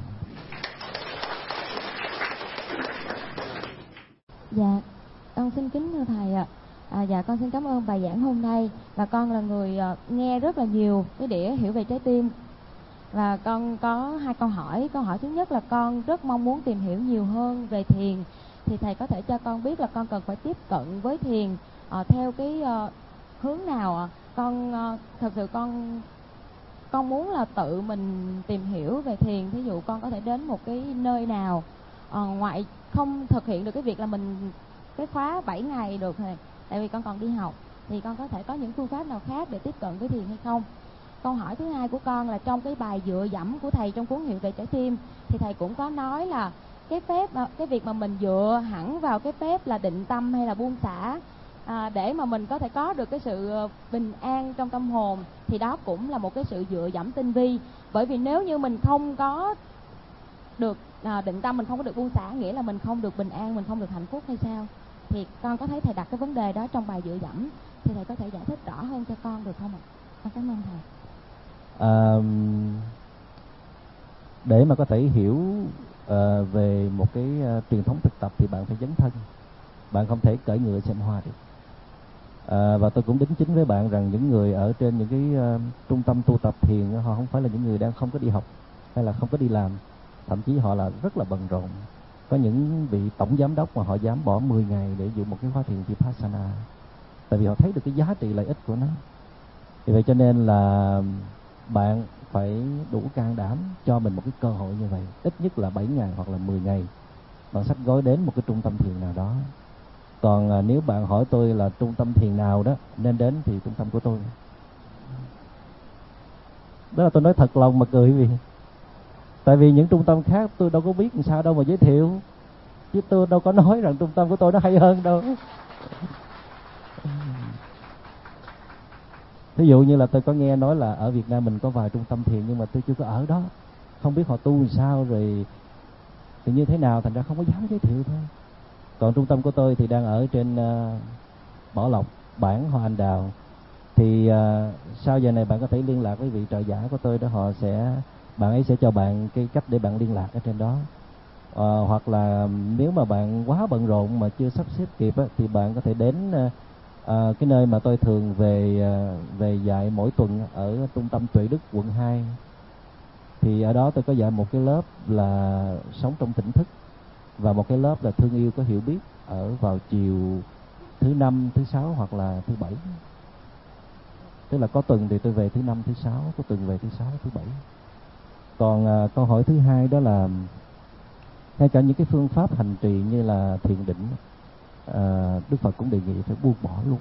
Dạ, con xin kính thưa thầy ạ. À, dạ con xin cảm ơn bài giảng hôm nay. Và con là người uh, nghe rất là nhiều cái đĩa Hiểu Về Trái Tim. Và con có hai câu hỏi. Câu hỏi thứ nhất là con rất mong muốn tìm hiểu nhiều hơn về thiền. Thì thầy có thể cho con biết là con cần phải tiếp cận với thiền uh, theo cái uh, hướng nào ạ? Con uh, thật sự con con muốn là tự mình tìm hiểu về thiền. Thí dụ con có thể đến một cái nơi nào uh, ngoại không thực hiện được cái việc là mình cái khóa bảy ngày được rồi, tại vì con còn đi học, thì con có thể có những phương pháp nào khác để tiếp cận với thiền hay không? Câu hỏi thứ hai của con là trong cái bài dựa dẫm của thầy trong cuốn Hiểu Về Trái Tim, thì thầy cũng có nói là cái phép cái việc mà mình dựa hẳn vào cái phép là định tâm hay là buông xả à, để mà mình có thể có được cái sự bình an trong tâm hồn, thì đó cũng là một cái sự dựa dẫm tinh vi. Bởi vì nếu như mình không có được à, định tâm, mình không có được buông xả, nghĩa là mình không được bình an, mình không được hạnh phúc hay sao? Thì con có thấy thầy đặt cái vấn đề đó trong bài dựa dẫm, thì thầy có thể giải thích rõ hơn cho con được không ạ? Con cảm ơn thầy. À, để mà có thể hiểu uh, về một cái uh, truyền thống thực tập thì bạn phải dấn thân, bạn không thể cưỡi ngựa xem hoa được. À, và tôi cũng đính chính với bạn rằng những người ở trên những cái uh, trung tâm tu tập thiền, họ không phải là những người đang không có đi học hay là không có đi làm, thậm chí họ là rất là bận rộn. Có những vị tổng giám đốc mà họ dám bỏ mười ngày để dự một cái khóa thiền Vipassana, tại vì họ thấy được cái giá trị lợi ích của nó. Vì vậy cho nên là bạn phải đủ can đảm cho mình một cái cơ hội như vậy, ít nhất là bảy ngày hoặc là mười ngày bạn xách gói đến một cái trung tâm thiền nào đó. Còn à, nếu bạn hỏi tôi là trung tâm thiền nào đó nên đến, thì trung tâm của tôi. Đó là tôi nói thật lòng mà cười, vì tại vì những trung tâm khác tôi đâu có biết làm sao đâu mà giới thiệu, chứ tôi đâu có nói rằng trung tâm của tôi nó hay hơn đâu. Ví dụ như là tôi có nghe nói là ở Việt Nam mình có vài trung tâm thiền, nhưng mà tôi chưa có ở đó, không biết họ tu làm sao rồi thì như thế nào, thành ra không có dám giới thiệu thôi. Còn trung tâm của tôi thì đang ở trên uh, Bảo Lộc, bản Hoa Anh Đào. Thì uh, sau giờ này bạn có thể liên lạc với vị trợ giả của tôi, đó họ sẽ, bạn ấy sẽ cho bạn cái cách để bạn liên lạc ở trên đó. Uh, hoặc là nếu mà bạn quá bận rộn mà chưa sắp xếp kịp á, thì bạn có thể đến uh, uh, cái nơi mà tôi thường về uh, về dạy mỗi tuần ở trung tâm Tuệ Đức quận hai. Thì ở đó tôi có dạy một cái lớp là sống trong tỉnh thức, và một cái lớp là thương yêu có hiểu biết, ở vào chiều thứ năm, thứ sáu hoặc là thứ bảy. Tức là có tuần thì tôi về thứ năm, thứ sáu, có tuần về thứ sáu, thứ bảy. Còn à, câu hỏi thứ hai đó là ngay cả những cái phương pháp hành trì như là thiền định, à, Đức Phật cũng đề nghị phải buông bỏ luôn.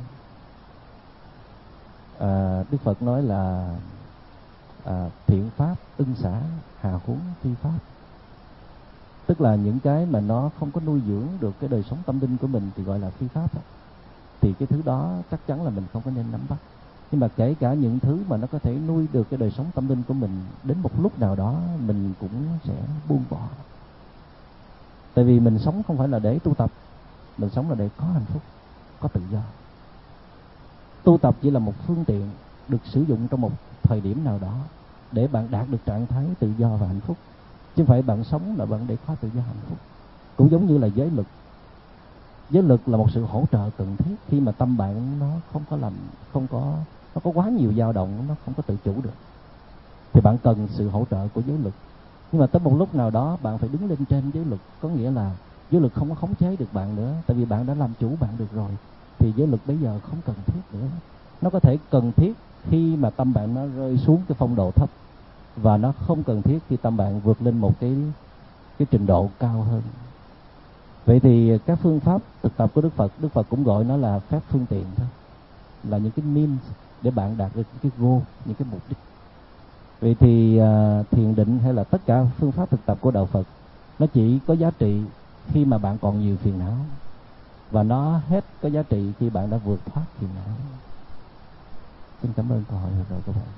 À, Đức Phật nói là à, thiện pháp ưng xả, hà huống phi pháp. Tức là những cái mà nó không có nuôi dưỡng được cái đời sống tâm linh của mình thì gọi là phi pháp đó. Thì cái thứ đó chắc chắn là mình không có nên nắm bắt. Nhưng mà kể cả những thứ mà nó có thể nuôi được cái đời sống tâm linh của mình, đến một lúc nào đó mình cũng sẽ buông bỏ. Tại vì mình sống không phải là để tu tập, mình sống là để có hạnh phúc, có tự do. Tu tập chỉ là một phương tiện được sử dụng trong một thời điểm nào đó để bạn đạt được trạng thái tự do và hạnh phúc, chứ không phải bạn sống là bạn để có tự do hạnh phúc. Cũng giống như là giới lực. Giới lực là một sự hỗ trợ cần thiết khi mà tâm bạn nó không có làm, không có, nó có quá nhiều dao động, nó không có tự chủ được, thì bạn cần sự hỗ trợ của giới lực. Nhưng mà tới một lúc nào đó bạn phải đứng lên trên giới lực, có nghĩa là giới lực không có khống chế được bạn nữa, tại vì bạn đã làm chủ bạn được rồi. Thì giới lực bây giờ không cần thiết nữa. Nó có thể cần thiết khi mà tâm bạn nó rơi xuống cái phong độ thấp, và nó không cần thiết khi tâm bạn vượt lên một cái cái trình độ cao hơn. Vậy thì các phương pháp thực tập của Đức Phật, Đức Phật cũng gọi nó là phép phương tiện thôi, là những cái means để bạn đạt được những cái goal, những cái mục đích. Vậy thì uh, thiền định hay là tất cả phương pháp thực tập của đạo Phật, nó chỉ có giá trị khi mà bạn còn nhiều phiền não, và nó hết có giá trị khi bạn đã vượt thoát phiền não. Xin cảm ơn câu hỏi vừa rồi của bạn.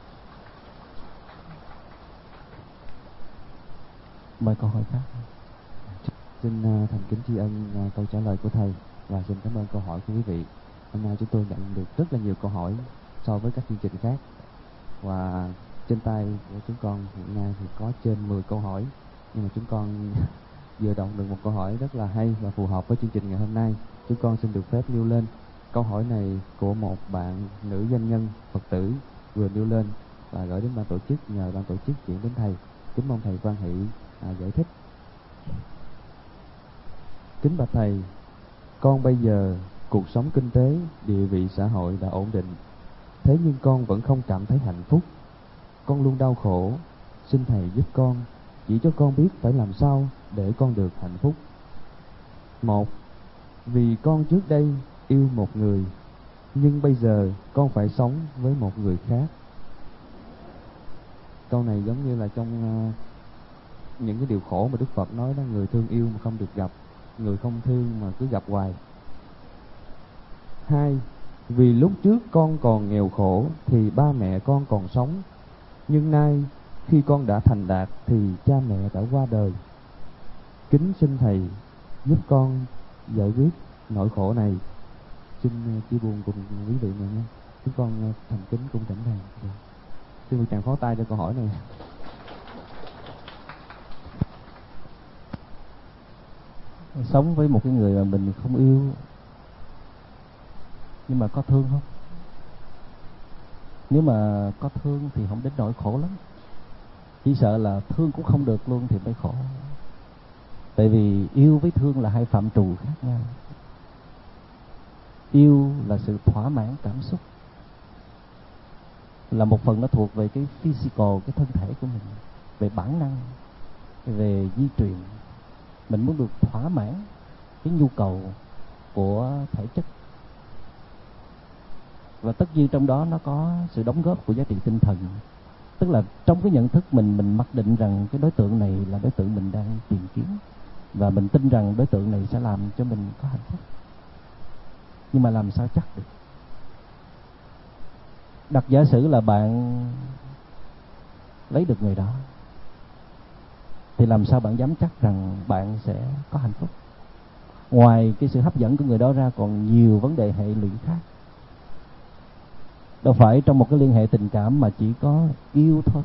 Mời câu hỏi khác. Xin uh, thành kính tri ân uh, câu trả lời của thầy, và xin cảm ơn câu hỏi của quý vị. Hôm nay chúng tôi nhận được rất là nhiều câu hỏi so với các chương trình khác, và trên tay của chúng con hiện nay thì có trên mười câu hỏi, nhưng mà chúng con vừa đọc được một câu hỏi rất là hay và phù hợp với chương trình ngày hôm nay. Chúng con xin được phép nêu lên câu hỏi này của một bạn nữ doanh nhân Phật tử vừa nêu lên và gửi đến ban tổ chức, nhờ ban tổ chức chuyển đến thầy. Kính mong thầy quan hỷ à, giải thích. Kính bạch thầy, con bây giờ cuộc sống kinh tế, địa vị xã hội đã ổn định, thế nhưng con vẫn không cảm thấy hạnh phúc. Con luôn đau khổ. Xin thầy giúp con, chỉ cho con biết phải làm sao để con được hạnh phúc. Một, vì con trước đây yêu một người, nhưng bây giờ con phải sống với một người khác. Câu này giống như là trong uh, những cái điều khổ mà Đức Phật nói đó, người thương yêu mà không được gặp, người không thương mà cứ gặp hoài. Hai, vì lúc trước con còn nghèo khổ thì ba mẹ con còn sống, nhưng nay khi con đã thành đạt thì cha mẹ đã qua đời. Kính xin thầy giúp con giải quyết nỗi khổ này. Xin chia buồn cùng quý vị này nhé. Chúng con thành kính cung thỉnh thầy. Xin một tràng pháo tay cho câu hỏi này. Sống với một cái người mà mình không yêu nhưng mà có thương không? Nếu mà có thương thì không đến nỗi khổ lắm. Chỉ sợ là thương cũng không được luôn thì mới khổ. Tại vì yêu với thương là hai phạm trù khác nhau. Yêu là sự thỏa mãn cảm xúc, là một phần nó thuộc về cái physical, cái thân thể của mình, về bản năng, về di truyền. Mình muốn được thỏa mãn cái nhu cầu của thể chất. Và tất nhiên trong đó nó có sự đóng góp của giá trị tinh thần. Tức là trong cái nhận thức mình, mình mặc định rằng cái đối tượng này là đối tượng mình đang tìm kiếm, và mình tin rằng đối tượng này sẽ làm cho mình có hạnh phúc. Nhưng mà làm sao chắc được? Đặt giả sử là bạn lấy được người đó, thì làm sao bạn dám chắc rằng bạn sẽ có hạnh phúc? Ngoài cái sự hấp dẫn của người đó ra còn nhiều vấn đề hệ lụy khác. Đâu phải trong một cái liên hệ tình cảm mà chỉ có yêu thôi.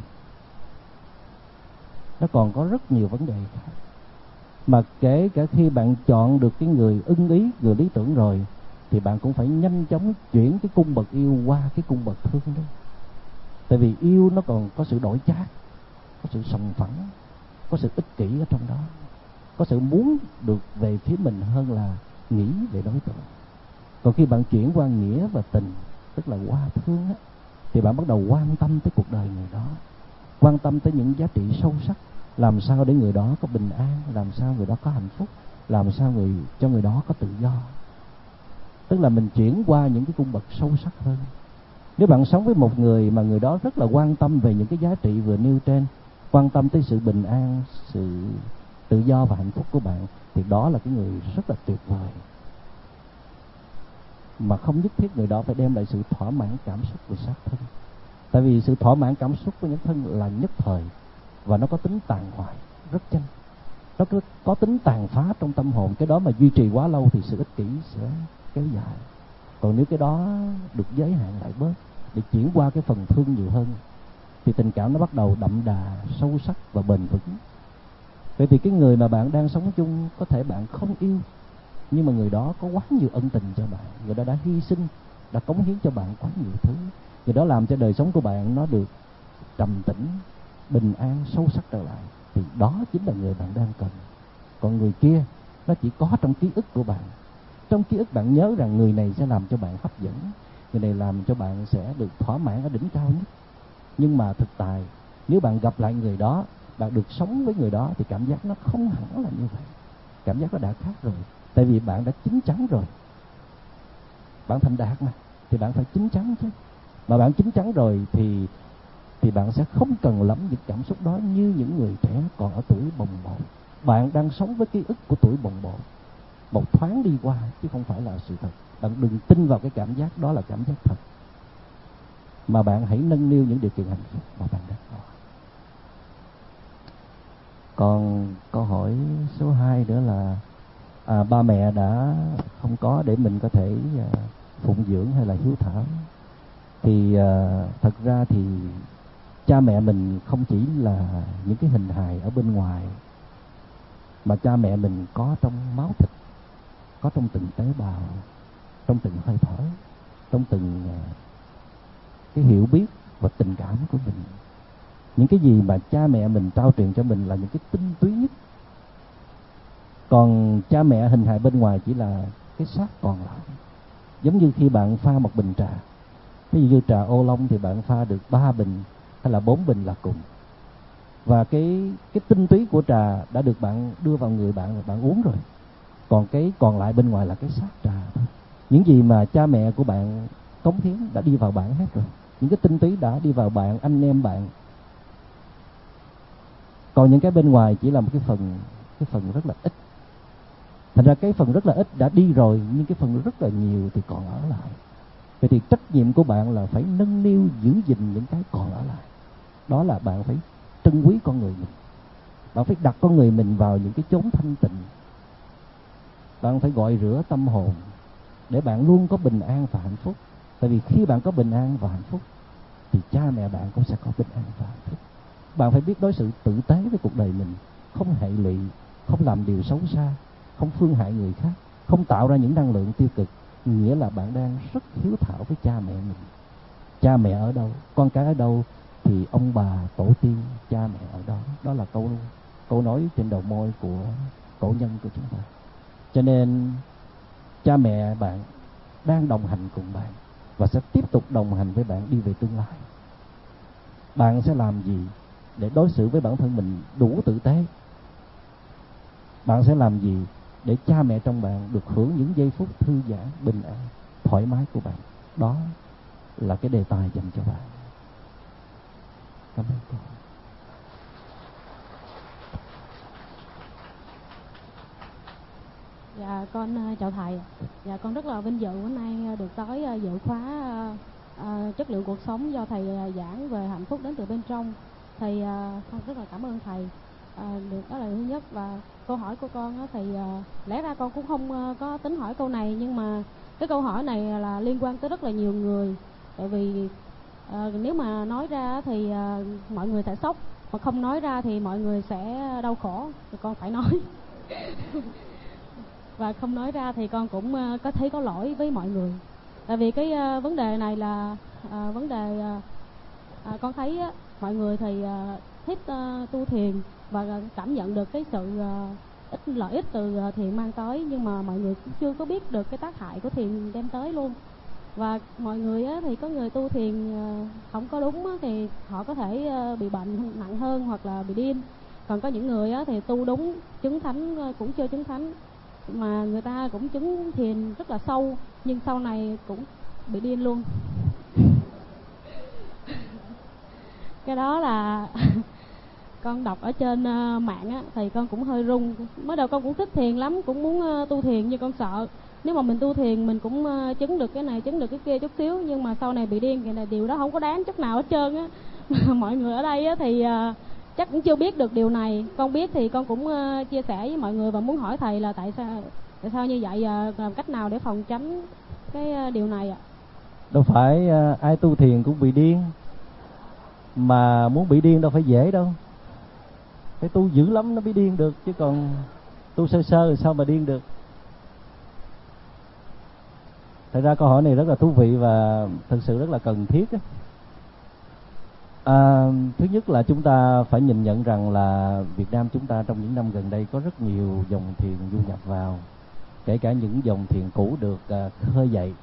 Nó còn có rất nhiều vấn đề khác. Mà kể cả khi bạn chọn được cái người ưng ý, người lý tưởng rồi, thì bạn cũng phải nhanh chóng chuyển cái cung bậc yêu qua cái cung bậc thương đó. Tại vì yêu nó còn có sự đổi chác, có sự sòng phẳng, có sự ích kỷ ở trong đó, có sự muốn được về phía mình hơn là nghĩ về đối tượng. Còn khi bạn chuyển qua nghĩa và tình, tức là qua thương á, thì bạn bắt đầu quan tâm tới cuộc đời người đó, quan tâm tới những giá trị sâu sắc, làm sao để người đó có bình an, làm sao người đó có hạnh phúc, làm sao người cho người đó có tự do. Tức là mình chuyển qua những cái cung bậc sâu sắc hơn. Nếu bạn sống với một người mà người đó rất là quan tâm về những cái giá trị vừa nêu trên, quan tâm tới sự bình an, sự tự do và hạnh phúc của bạn, thì đó là cái người rất là tuyệt vời. Mà không nhất thiết người đó phải đem lại sự thỏa mãn cảm xúc của xác thân. Tại vì sự thỏa mãn cảm xúc của nhân thân là nhất thời, và nó có tính tàn hoại, rất nhanh. Nó có tính tàn phá trong tâm hồn. Cái đó mà duy trì quá lâu thì sự ích kỷ sẽ kéo dài. Còn nếu cái đó được giới hạn lại bớt, để chuyển qua cái phần thương nhiều hơn, thì tình cảm nó bắt đầu đậm đà, sâu sắc và bền vững. Vậy thì cái người mà bạn đang sống chung, có thể bạn không yêu, nhưng mà người đó có quá nhiều ân tình cho bạn. Người đó đã hy sinh, đã cống hiến cho bạn quá nhiều thứ. Người đó làm cho đời sống của bạn nó được trầm tĩnh, bình an, sâu sắc trở lại. Thì đó chính là người bạn đang cần. Còn người kia, nó chỉ có trong ký ức của bạn. Trong ký ức bạn nhớ rằng người này sẽ làm cho bạn hấp dẫn, người này làm cho bạn sẽ được thỏa mãn ở đỉnh cao nhất. Nhưng mà thực tại, nếu bạn gặp lại người đó, bạn được sống với người đó, thì cảm giác nó không hẳn là như vậy. Cảm giác nó đã khác rồi. Tại vì bạn đã chín chắn rồi. Bạn thành đạt mà, thì bạn phải chín chắn chứ. Mà bạn chín chắn rồi thì thì bạn sẽ không cần lắm những cảm xúc đó như những người trẻ còn ở tuổi bồng bột. Bạn đang sống với ký ức của tuổi bồng bột, một thoáng đi qua chứ không phải là sự thật. Bạn đừng tin vào cái cảm giác đó là cảm giác thật, mà bạn hãy nâng niu những điều kiện hạnh phúc mà bạn đang có. Còn câu hỏi số hai nữa là à, ba mẹ đã không có để mình có thể à, phụng dưỡng hay là hiếu thảo. Thì à, thật ra thì cha mẹ mình không chỉ là những cái hình hài ở bên ngoài, mà cha mẹ mình có trong máu thịt, có trong từng tế bào, trong từng hơi thở, trong từng à, cái hiểu biết và tình cảm của mình. Những cái gì mà cha mẹ mình trao truyền cho mình là những cái tinh túy nhất. Còn cha mẹ hình hài bên ngoài chỉ là cái xác còn lại. Giống như khi bạn pha một bình trà, ví dụ như trà ô long thì bạn pha được ba bình hay là bốn bình là cùng. Và cái cái tinh túy của trà đã được bạn đưa vào người bạn và bạn uống rồi. Còn cái còn lại bên ngoài là cái xác trà thôi. Những gì mà cha mẹ của bạn cống hiến đã đi vào bạn hết rồi. Những cái tinh túy đã đi vào bạn, anh em bạn. Còn những cái bên ngoài chỉ là một cái phần cái phần rất là ít. Thành ra cái phần rất là ít đã đi rồi, nhưng cái phần rất là nhiều thì còn ở lại. Vậy thì trách nhiệm của bạn là phải nâng niu giữ gìn những cái còn ở lại. Đó là bạn phải trân quý con người mình. Bạn phải đặt con người mình vào những cái chốn thanh tịnh, Bạn phải gọi rửa tâm hồn để bạn luôn có bình an và hạnh phúc. Tại vì khi bạn có bình an và hạnh phúc thì cha mẹ bạn cũng sẽ có bình an và hạnh phúc. Bạn phải biết đối xử tử tế với cuộc đời mình, không hệ lụy, không làm điều xấu xa, không phương hại người khác, không tạo ra những năng lượng tiêu cực. Nghĩa là bạn đang rất hiếu thảo với cha mẹ mình. Cha mẹ ở đâu, con cái ở đâu thì ông bà tổ tiên cha mẹ ở đó. Đó là câu câu nói trên đầu môi của cổ nhân của chúng ta. Cho nên cha mẹ bạn đang đồng hành cùng bạn và sẽ tiếp tục đồng hành với bạn đi về tương lai. Bạn sẽ làm gì để đối xử với bản thân mình đủ tử tế? Bạn sẽ làm gì để cha mẹ trong bạn được hưởng những giây phút thư giãn, bình an, thoải mái của bạn? Đó là cái đề tài dành cho bạn. Cảm ơn cô. Dạ con chào thầy. Dạ con rất là vinh dự hôm nay được tới dự khóa uh, chất lượng cuộc sống do thầy giảng về hạnh phúc đến từ bên trong. Thầy uh, con rất là cảm ơn thầy. Uh, được đó là thứ nhất. Và câu hỏi của con uh, thì uh, lẽ ra con cũng không uh, có tính hỏi câu này, nhưng mà cái câu hỏi này là liên quan tới rất là nhiều người. Tại vì uh, nếu mà nói ra thì uh, mọi người sẽ sốc, mà không nói ra thì mọi người sẽ đau khổ. Thì con phải nói. Và không nói ra thì con cũng uh, có thấy có lỗi với mọi người. Tại vì cái uh, vấn đề này là uh, vấn đề uh, uh, con thấy uh, mọi người thì uh, thích uh, tu thiền và cảm nhận được cái sự uh, ít lợi ích từ uh, thiền mang tới, nhưng mà mọi người cũng chưa có biết được cái tác hại của thiền đem tới luôn. Và mọi người uh, thì có người tu thiền uh, không có đúng uh, thì họ có thể uh, bị bệnh nặng hơn hoặc là bị điên. Còn có những người uh, thì tu đúng, chứng thánh uh, cũng chưa chứng thánh, mà người ta cũng chứng thiền rất là sâu nhưng sau này cũng bị điên luôn. Cái đó là con đọc ở trên uh, mạng á, thì con cũng hơi run. Mới đầu con cũng thích thiền lắm, cũng muốn uh, tu thiền, nhưng con sợ nếu mà mình tu thiền mình cũng uh, chứng được cái này, chứng được cái kia chút xíu, nhưng mà sau này bị điên thì là điều đó không có đáng chút nào hết trơn á. Mọi người ở đây á, thì uh, chắc cũng chưa biết được điều này. Con biết thì con cũng uh, chia sẻ với mọi người và muốn hỏi thầy là tại sao tại sao như vậy, uh, làm cách nào để phòng tránh cái uh, điều này ạ? Đâu phải uh, ai tu thiền cũng bị điên, mà muốn bị điên đâu phải dễ đâu. Phải tu dữ lắm nó mới điên được, chứ còn tu sơ sơ thì sao mà điên được. Thật ra câu hỏi này rất là thú vị và thực sự rất là cần thiết á. À, thứ nhất là chúng ta phải nhìn nhận rằng là Việt Nam chúng ta trong những năm gần đây có rất nhiều dòng thiền du nhập vào, kể cả những dòng thiền cũ được à, khơi dậy.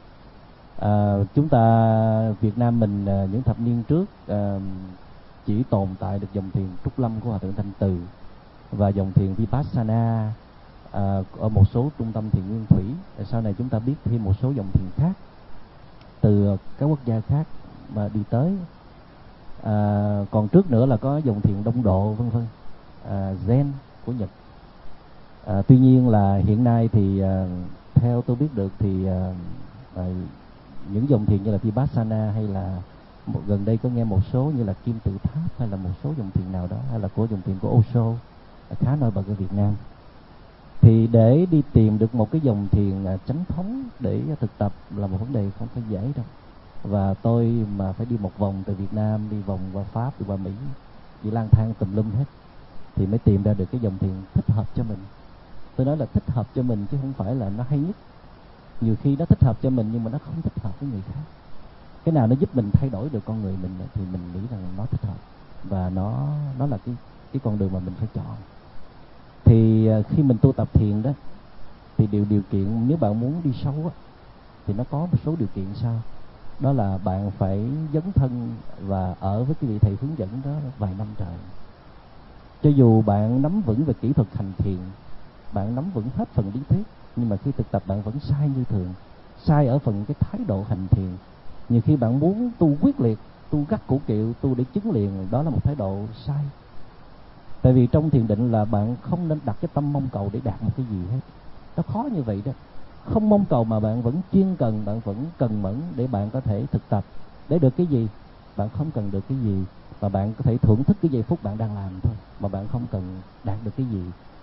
À, chúng ta Việt Nam mình à, những thập niên trước à, chỉ tồn tại được dòng thiền Trúc Lâm của Hòa thượng Thanh Từ và dòng thiền Vipassana à, ở một số trung tâm thiền nguyên thủy. Sau này chúng ta biết thêm một số dòng thiền khác từ các quốc gia khác mà đi tới. À, còn trước nữa là có dòng thiền Đông Độ vân vân, à, Zen của Nhật. À, tuy nhiên là hiện nay thì à, theo tôi biết được thì à, à, những dòng thiền như là Vipassana hay là một, gần đây có nghe một số như là Kim Tự Tháp hay là một số dòng thiền nào đó, hay là của dòng thiền của Osho khá nổi bật ở Việt Nam. Thì để đi tìm được một cái dòng thiền à, chánh thống để thực tập là một vấn đề không phải dễ đâu. Và tôi mà phải đi một vòng từ Việt Nam, đi vòng qua Pháp, đi qua Mỹ, đi lang thang tùm lum hết thì mới tìm ra được cái dòng thiền thích hợp cho mình. Tôi nói là thích hợp cho mình chứ không phải là nó hay nhất. Nhiều khi nó thích hợp cho mình nhưng mà nó không thích hợp với người khác. Cái nào nó giúp mình thay đổi được con người mình thì mình nghĩ rằng nó thích hợp, và nó nó là cái cái con đường mà mình phải chọn. Thì khi mình tu tập thiền đó thì điều điều kiện nếu bạn muốn đi sâu á thì nó có một số điều kiện sau. Đó là bạn phải dấn thân và ở với cái vị thầy hướng dẫn đó vài năm trời. Cho dù bạn nắm vững về kỹ thuật hành thiền, bạn nắm vững hết phần lý thuyết, nhưng mà khi thực tập bạn vẫn sai như thường. Sai ở phần cái thái độ hành thiền. Nhiều khi bạn muốn tu quyết liệt, tu gắt củ kiệu, tu để chứng liền, đó là một thái độ sai. Tại vì trong thiền định là bạn không nên đặt cái tâm mong cầu để đạt một cái gì hết. Nó khó như vậy đó. Không mong cầu mà bạn vẫn chuyên cần, bạn vẫn cần mẫn để bạn có thể thực tập. Để được cái gì? Bạn không cần được cái gì, mà bạn có thể thưởng thức cái giây phút bạn đang làm thôi, mà bạn không cần đạt được cái gì.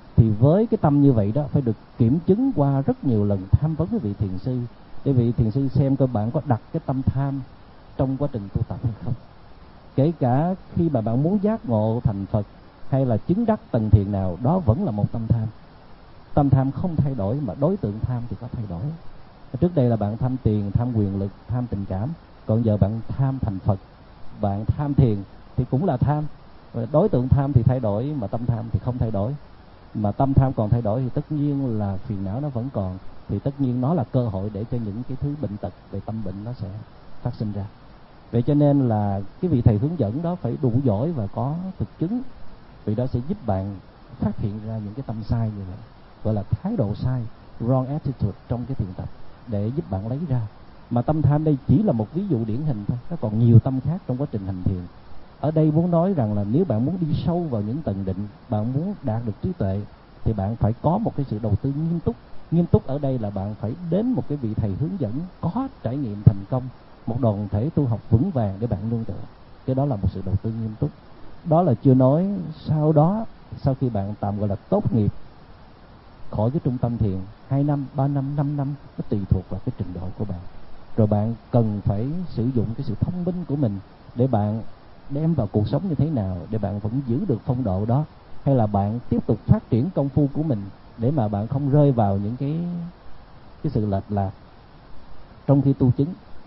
thì với cái tâm như vậy đó phải được kiểm chứng qua rất nhiều lần tham vấn với vị thiền sư, để vị thiền sư xem coi bạn có đặt cái tâm tham trong quá trình tu tập hay không. Kể cả khi mà bạn muốn giác ngộ thành Phật hay là chứng đắc tầng thiền nào, đó vẫn là một tâm tham. Tâm tham không thay đổi, mà đối tượng tham thì có thay đổi. Trước đây là bạn tham tiền, tham quyền lực, tham tình cảm, còn giờ bạn tham thành Phật, bạn tham thiền thì cũng là tham. Đối tượng tham thì thay đổi, mà tâm tham thì không thay đổi. Mà tâm tham còn thay đổi thì tất nhiên là phiền não nó vẫn còn, thì tất nhiên nó là cơ hội để cho những cái thứ bệnh tật về tâm bệnh nó sẽ phát sinh ra. Vậy cho nên là cái vị thầy hướng dẫn đó phải đủ giỏi và có thực chứng, vì đó sẽ giúp bạn phát hiện ra những cái tâm sai như vậy, gọi là thái độ sai, wrong attitude trong cái thiền tập, để giúp bạn lấy ra. Mà tâm tham đây chỉ là một ví dụ điển hình thôi, nó còn nhiều tâm khác trong quá trình hành thiền. Ở đây muốn nói rằng là nếu bạn muốn đi sâu vào những tầng định, bạn muốn đạt được trí tuệ, thì bạn phải có một cái sự đầu tư nghiêm túc. Nghiêm túc ở đây là bạn phải đến một cái vị thầy hướng dẫn có trải nghiệm thành công, một đoàn thể tu học vững vàng để bạn nương tựa. Cái đó là một sự đầu tư nghiêm túc. Đó là chưa nói sau đó, sau khi bạn tạm gọi là tốt nghiệp khỏi cái trung tâm thiền, hai năm, ba năm, năm năm, nó tùy thuộc vào cái trình độ của bạn. Rồi bạn cần phải sử dụng cái sự thông minh của mình để bạn đem vào cuộc sống như thế nào để bạn vẫn giữ được phong độ đó, hay là bạn tiếp tục phát triển công phu của mình để mà bạn không rơi vào những cái cái sự lệch lạc trong khi tu chứng.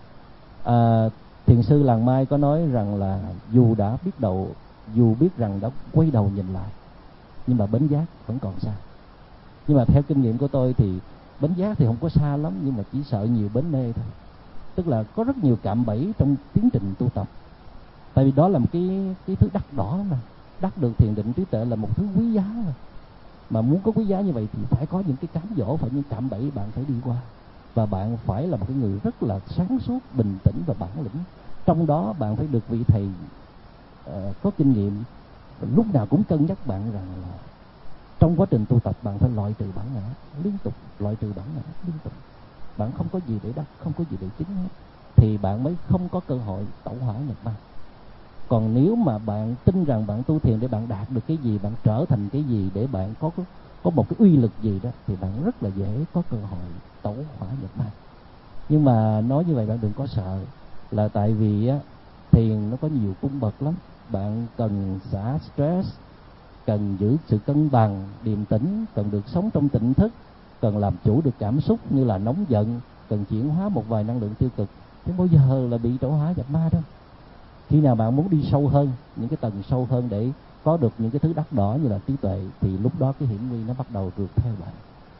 À, thiền sư Làng Mai có nói rằng là dù đã biết đầu, dù biết rằng đã quay đầu nhìn lại, nhưng mà bến giác vẫn còn xa. Nhưng mà theo kinh nghiệm của tôi thì bến giác thì không có xa lắm, nhưng mà chỉ sợ nhiều bến mê thôi. Tức là có rất nhiều cạm bẫy trong tiến trình tu tập. Tại vì đó là một cái cái thứ đắt đỏ mà. Đắc được thiền định trí tuệ là một thứ quý giá mà. Mà muốn có quý giá như vậy thì phải có những cái cám dỗ, phải những cạm bẫy bạn phải đi qua. Và bạn phải là một cái người rất là sáng suốt, bình tĩnh và bản lĩnh. Trong đó bạn phải được vị thầy uh, có kinh nghiệm lúc nào cũng cân nhắc bạn rằng là trong quá trình tu tập bạn phải loại trừ bản ngã liên tục, loại trừ bản ngã liên tục. Bạn không có gì để đắc, không có gì để chứng hết, thì bạn mới không có cơ hội tẩu hỏa nhập ma. Còn nếu mà bạn tin rằng bạn tu thiền để bạn đạt được cái gì, bạn trở thành cái gì, để bạn có có một cái uy lực gì đó, thì bạn rất là dễ có cơ hội tẩu hỏa nhập ma. Nhưng mà nói như vậy bạn đừng có sợ, là tại vì á, thiền nó có nhiều cung bậc lắm. Bạn cần xả stress, cần giữ sự cân bằng, điềm tĩnh, cần được sống trong tỉnh thức, cần làm chủ được cảm xúc như là nóng giận, cần chuyển hóa một vài năng lượng tiêu cực. Thế bao giờ là bị tẩu hỏa nhập ma đâu. Khi nào bạn muốn đi sâu hơn, những cái tầng sâu hơn để có được những cái thứ đắt đỏ như là trí tuệ, thì lúc đó cái hiểm nguy nó bắt đầu rượt theo bạn.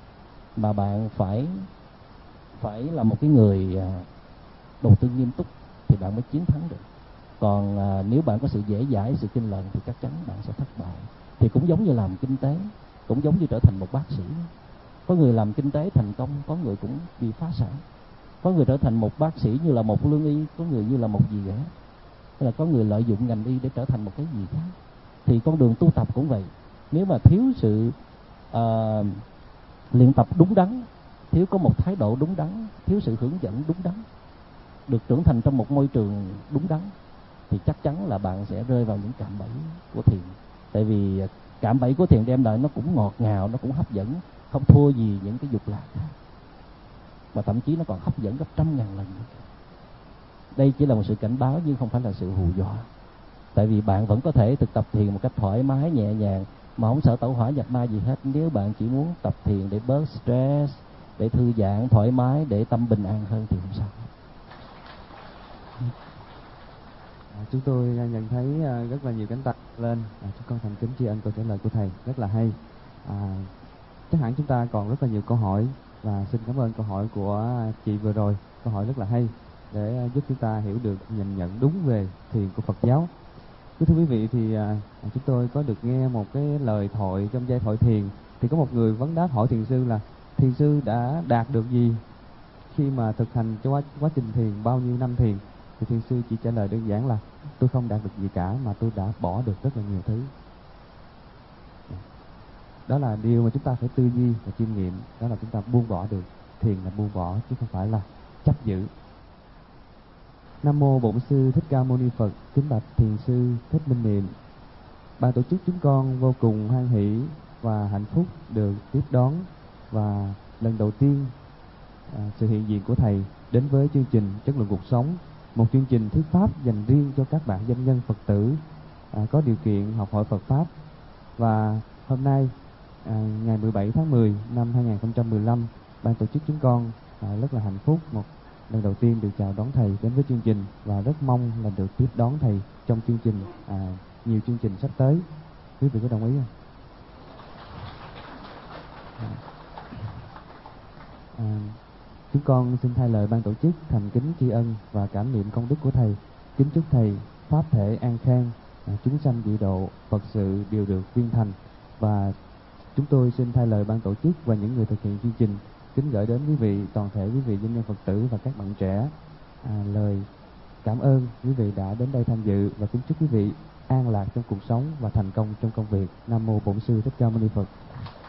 Mà bạn phải phải là một cái người đầu tư nghiêm túc thì bạn mới chiến thắng được. Còn à, nếu bạn có sự dễ dãi, sự kinh lần thì chắc chắn bạn sẽ thất bại. Thì cũng giống như làm kinh tế, cũng giống như trở thành một bác sĩ. Có người làm kinh tế thành công, có người cũng bị phá sản. Có người trở thành một bác sĩ như là một lương y, có người như là một gì cả. Hay là có người lợi dụng ngành y để trở thành một cái gì khác. Thì con đường tu tập cũng vậy. Nếu mà thiếu sự uh, luyện tập đúng đắn, thiếu có một thái độ đúng đắn, thiếu sự hướng dẫn đúng đắn, được trưởng thành trong một môi trường đúng đắn, thì chắc chắn là bạn sẽ rơi vào những cạm bẫy của thiền. Tại vì cạm bẫy của thiền đem lại nó cũng ngọt ngào, nó cũng hấp dẫn, không thua gì những cái dục lạc khác, mà thậm chí nó còn hấp dẫn gấp trăm ngàn lần nữa. Đây chỉ là một sự cảnh báo nhưng không phải là sự hù dọa. Tại vì bạn vẫn có thể thực tập thiền một cách thoải mái, nhẹ nhàng, mà không sợ tẩu hỏa nhập ma gì hết. Nếu bạn chỉ muốn tập thiền để bớt stress, để thư giãn, thoải mái, để tâm bình an hơn thì không sao. À, chúng tôi nhận thấy rất là nhiều cánh tay lên. À, chúng con thành kính tri ân câu trả lời của thầy rất là hay. À, chắc hẳn chúng ta còn rất là nhiều câu hỏi, và xin cảm ơn câu hỏi của chị vừa rồi, câu hỏi rất là hay để giúp chúng ta hiểu được, nhìn nhận đúng về thiền của Phật giáo. Thưa quý vị, thì à, chúng tôi có được nghe một cái lời thoại trong giai thoại thiền. Thì có một người vấn đáp hỏi thiền sư là thiền sư đã đạt được gì khi mà thực hành cho quá, quá trình thiền, bao nhiêu năm thiền. Thì thiền sư chỉ trả lời đơn giản là tôi không đạt được gì cả, mà tôi đã bỏ được rất là nhiều thứ. Đó là điều mà chúng ta phải tư duy và chiêm nghiệm. Đó là chúng ta buông bỏ được. Thiền là buông bỏ chứ không phải là chấp giữ. Nam mô Bổn Sư Thích Ca Mâu Ni Phật. Kính bạch thiền sư Thích Minh Niệm. Ban tổ chức chúng con vô cùng hoan hỷ và hạnh phúc được tiếp đón và lần đầu tiên à, sự hiện diện của thầy đến với chương trình Chất lượng cuộc sống, một chương trình thuyết pháp dành riêng cho các bạn doanh nhân Phật tử à, có điều kiện học hỏi Phật pháp. Và hôm nay à, ngày mười bảy tháng mười năm hai nghìn không trăm mười lăm, ban tổ chức chúng con à, rất là hạnh phúc một lần đầu tiên được chào đón thầy đến với chương trình, và rất mong là được tiếp đón thầy trong chương trình à, nhiều chương trình sắp tới. Quý vị có đồng ý không? À, à, chúng con xin thay lời ban tổ chức thành kính tri ân và cảm niệm công đức của thầy, kính chúc thầy pháp thể an khang, à, chúng sanh dị độ, Phật sự đều được viên thành. Và chúng tôi xin thay lời ban tổ chức và những người thực hiện chương trình kính gửi đến quý vị, toàn thể quý vị doanh nhân Phật tử và các bạn trẻ à, lời cảm ơn quý vị đã đến đây tham dự, và kính chúc quý vị an lạc trong cuộc sống và thành công trong công việc. Nam mô Bổn Sư Thích Ca Mâu Ni Phật.